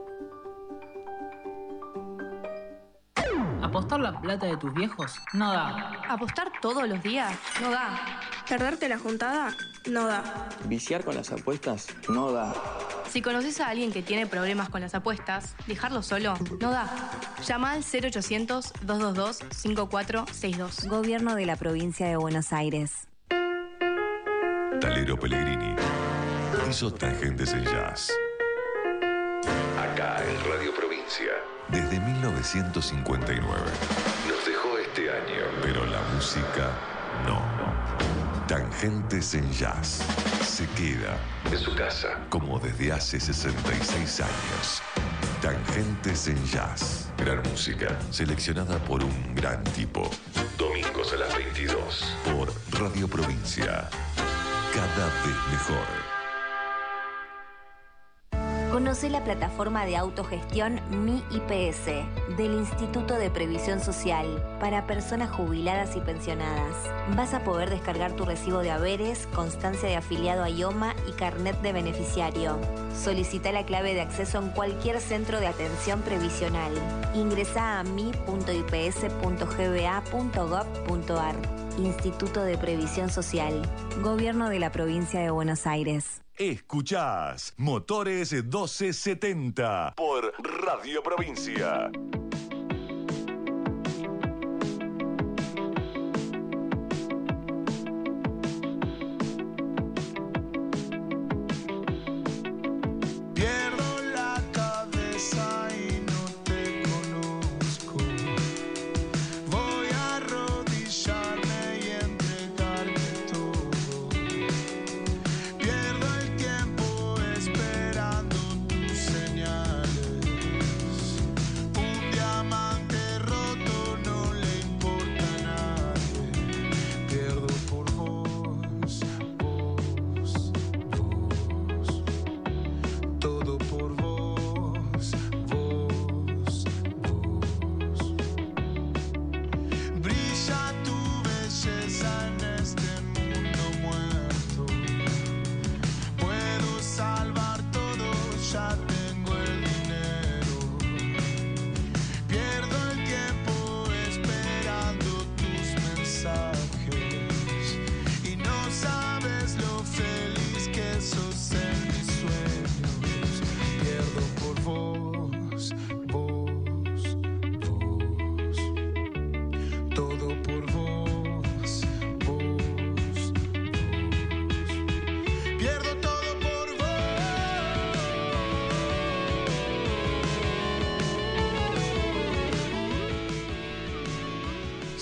¿Apostar la plata de tus viejos? No da. ¿Apostar todos los días? No da. ¿Perderte la juntada? No da. ¿Viciar con las apuestas? No da. Si conoces a alguien que tiene problemas con las apuestas, dejarlo solo no da. Llama al 0800-222-5462. Gobierno de la provincia de Buenos Aires. Talero Pellegrini hizo Tangentes en Jazz. Acá en Radio Provincia. Desde 1959. Nos dejó este año, pero la música no. Tangentes en Jazz. Se queda en su casa, como desde hace 66 años. Tangentes en Jazz. Gran música, seleccionada por un gran tipo. Domingos a las 22, por Radio Provincia. Cada vez mejor. Conoce la plataforma de autogestión Mi IPS del Instituto de Previsión Social para personas jubiladas y pensionadas. Vas a poder descargar tu recibo de haberes, constancia de afiliado a IOMA y carnet de beneficiario. Solicita la clave de acceso en cualquier centro de atención previsional. Ingresá a mi.ips.gba.gov.ar. Instituto de Previsión Social. Gobierno de la provincia de Buenos Aires. Escuchás Motores 1270 por Radio Provincia. Pierdo la cabeza y no te conozco. Voy a arrodillarme y entregarme todo. Pierdo el tiempo esperando tus señales. Un diamante roto no le importa a nadie. Pierdo por vos, vos, vos. Todo por vos, vos, vos. Brilla tu belleza en este mundo muerto. Puedo salvar todo, ya tengo el dinero. Pierdo el tiempo esperando tus mensajes. Y no sabes lo feliz que sos en mis sueños.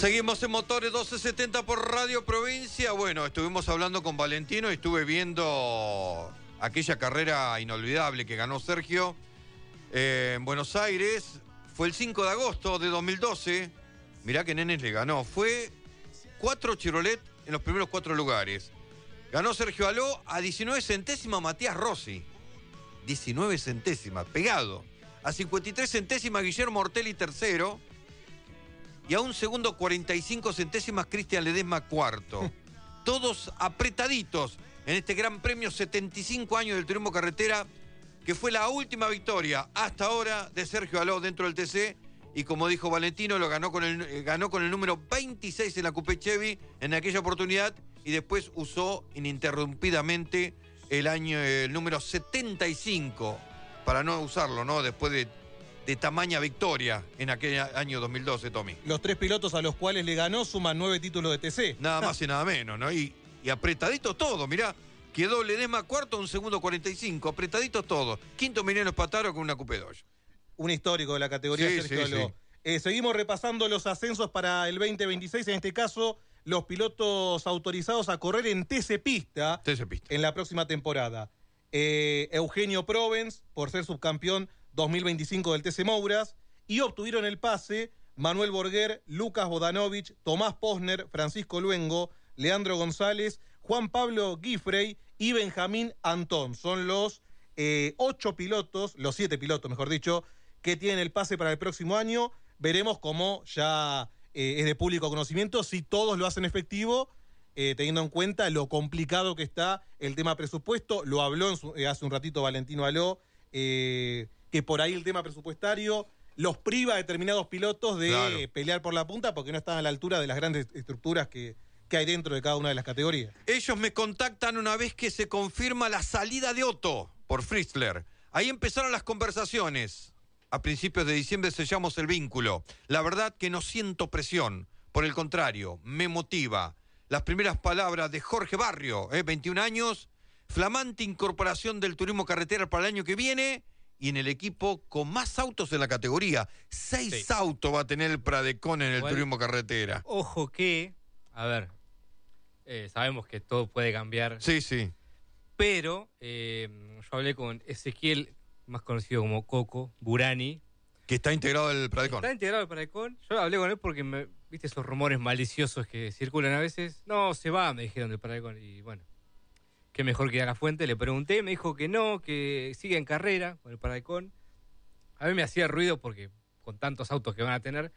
Seguimos en Motores 1270 por Radio Provincia. Bueno, estuvimos hablando con Valentino y estuve viendo aquella carrera inolvidable que ganó Sergio en Buenos Aires. Fue el 5 de agosto de 2012. Mirá que nenes le ganó. Fue 4 Chevrolet en los primeros 4 lugares. Ganó Sergio Aló a 19 centésimas Matías Rossi. 19 centésimas, pegado. A 53 centésimas Guillermo Ortelli tercero. Y a un segundo 45 centésimas Cristian Ledesma cuarto. Todos apretaditos en este Gran Premio 75 años del Turismo Carretera, que fue la última victoria hasta ahora de Sergio Aló dentro del TC. Y como dijo Valentino, lo ganó con el número 26 en la Coupé Chevy en aquella oportunidad y después usó ininterrumpidamente el número 75 para no usarlo, ¿no? Después de tamaña victoria en aquel año 2012, Tommy. Los 3 pilotos a los cuales le ganó suman 9 títulos de TC. Nada más y nada menos, ¿no? Y apretaditos todos, mirá. Quedó Ledesma cuarto, un segundo 45, apretaditos todos. Quinto Emiliano Spataro con una Coupé Dodge. Un histórico de la categoría, Sí, Sergio sí, Aló. Seguimos repasando los ascensos para el 2026, en este caso los pilotos autorizados a correr en TC Pista, en la próxima temporada. Eugenio Provence, por ser subcampeón 2025 del TC Mouras, y obtuvieron el pase Manuel Borguer, Lucas Bodanovich, Tomás Posner, Francisco Luengo, Leandro González, Juan Pablo Guifrey y Benjamín Antón. Son los 8 pilotos, los 7 pilotos, mejor dicho, que tienen el pase para el próximo año. Veremos cómo ya es de público conocimiento, si todos lo hacen efectivo, teniendo en cuenta lo complicado que está el tema presupuesto. Lo habló hace un ratito Valentino Aló, que por ahí el tema presupuestario los priva a determinados pilotos de pelear por la punta porque no están a la altura de las grandes estructuras que hay dentro de cada una de las categorías. Ellos me contactan una vez que se confirma la salida de Otto por Fritzler. Ahí empezaron las conversaciones. A principios de diciembre sellamos el vínculo. La verdad que no siento presión. Por el contrario, me motiva. Las primeras palabras de Jorge Barrio, 21 años, flamante incorporación del turismo carretera para el año que viene y en el equipo con más autos en la categoría. 6 autos va a tener el Pradecon en el turismo carretera. Ojo que, a ver, sabemos que todo puede cambiar. Sí, sí. Pero yo hablé con Ezequiel, más conocido como Coco Burani. Que está integrado al Pradecon. Está integrado al Pradecon. Yo hablé con él porque, viste esos rumores maliciosos que circulan a veces. No, se va, me dijeron del Pradecon. Y bueno, qué mejor que ir a la fuente. Le pregunté, me dijo que no, que sigue en carrera con el Pradecon. A mí me hacía ruido porque con tantos autos que van a tener.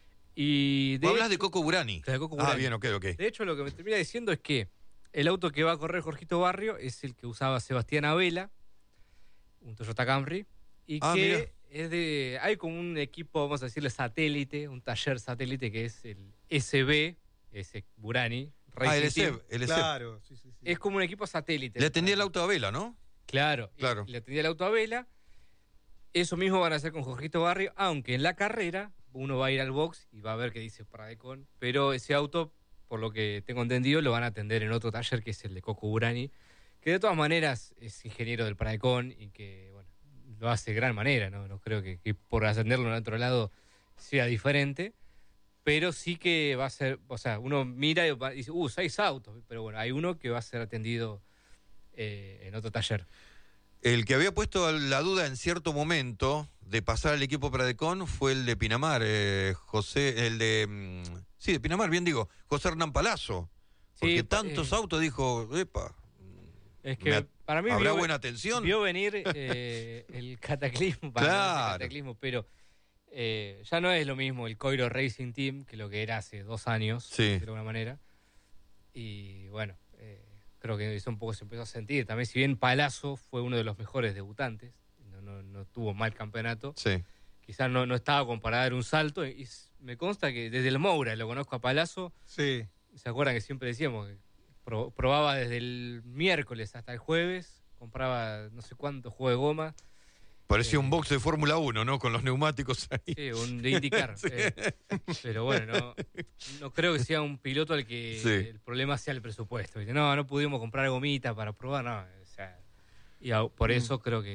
Y hablas de Coco Burani. De Coco Burani. Ah, bien, ok. De hecho, lo que me termina diciendo es que el auto que va a correr Jorgito Barrio es el que usaba Sebastián Abela, un Toyota Camry, y que es de... Hay como un equipo, vamos a decirle satélite, un taller satélite que es el SB, ese Burani. El SB. Claro, sí. Es como un equipo satélite. Le atendía el auto a Abela, ¿no? Claro. Le atendía el auto a Abela. Eso mismo van a hacer con Jorgito Barrio, aunque en la carrera uno va a ir al box y va a ver qué dice Pradecon, pero ese auto, por lo que tengo entendido, lo van a atender en otro taller que es el de Coco Burani, que de todas maneras es ingeniero del Pradecon y que, bueno, lo hace de gran manera, ¿no? No creo que por atenderlo en otro lado sea diferente, pero sí que va a ser, o sea, uno mira y dice, 6 autos, pero bueno, hay uno que va a ser atendido en otro taller. El que había puesto la duda en cierto momento de pasar al equipo Pradecon fue el de Pinamar, de Pinamar, bien digo, José Hernán Palazzo. Porque tantos autos dijo, epa. Es que para mí habrá buena atención. Vio venir el cataclismo, pero ya no es lo mismo el Coiro Racing Team que lo que era hace 2 años, de alguna manera. Y bueno, creo que eso un poco se empezó a sentir. También, si bien Palazzo fue uno de los mejores debutantes, no tuvo mal campeonato, quizás no estaba como para dar un salto. Y me consta que desde el Moura lo conozco a Palazzo. Sí. ¿Se acuerdan que siempre decíamos que probaba desde el miércoles hasta el jueves? Compraba no sé cuántos juegos de goma. Parecía un box de Fórmula 1, ¿no? Con los neumáticos ahí. Sí, un de IndyCar. Pero bueno, no creo que sea un piloto al que el problema sea el presupuesto. No pudimos comprar gomita para probar, no. O sea, y por eso creo que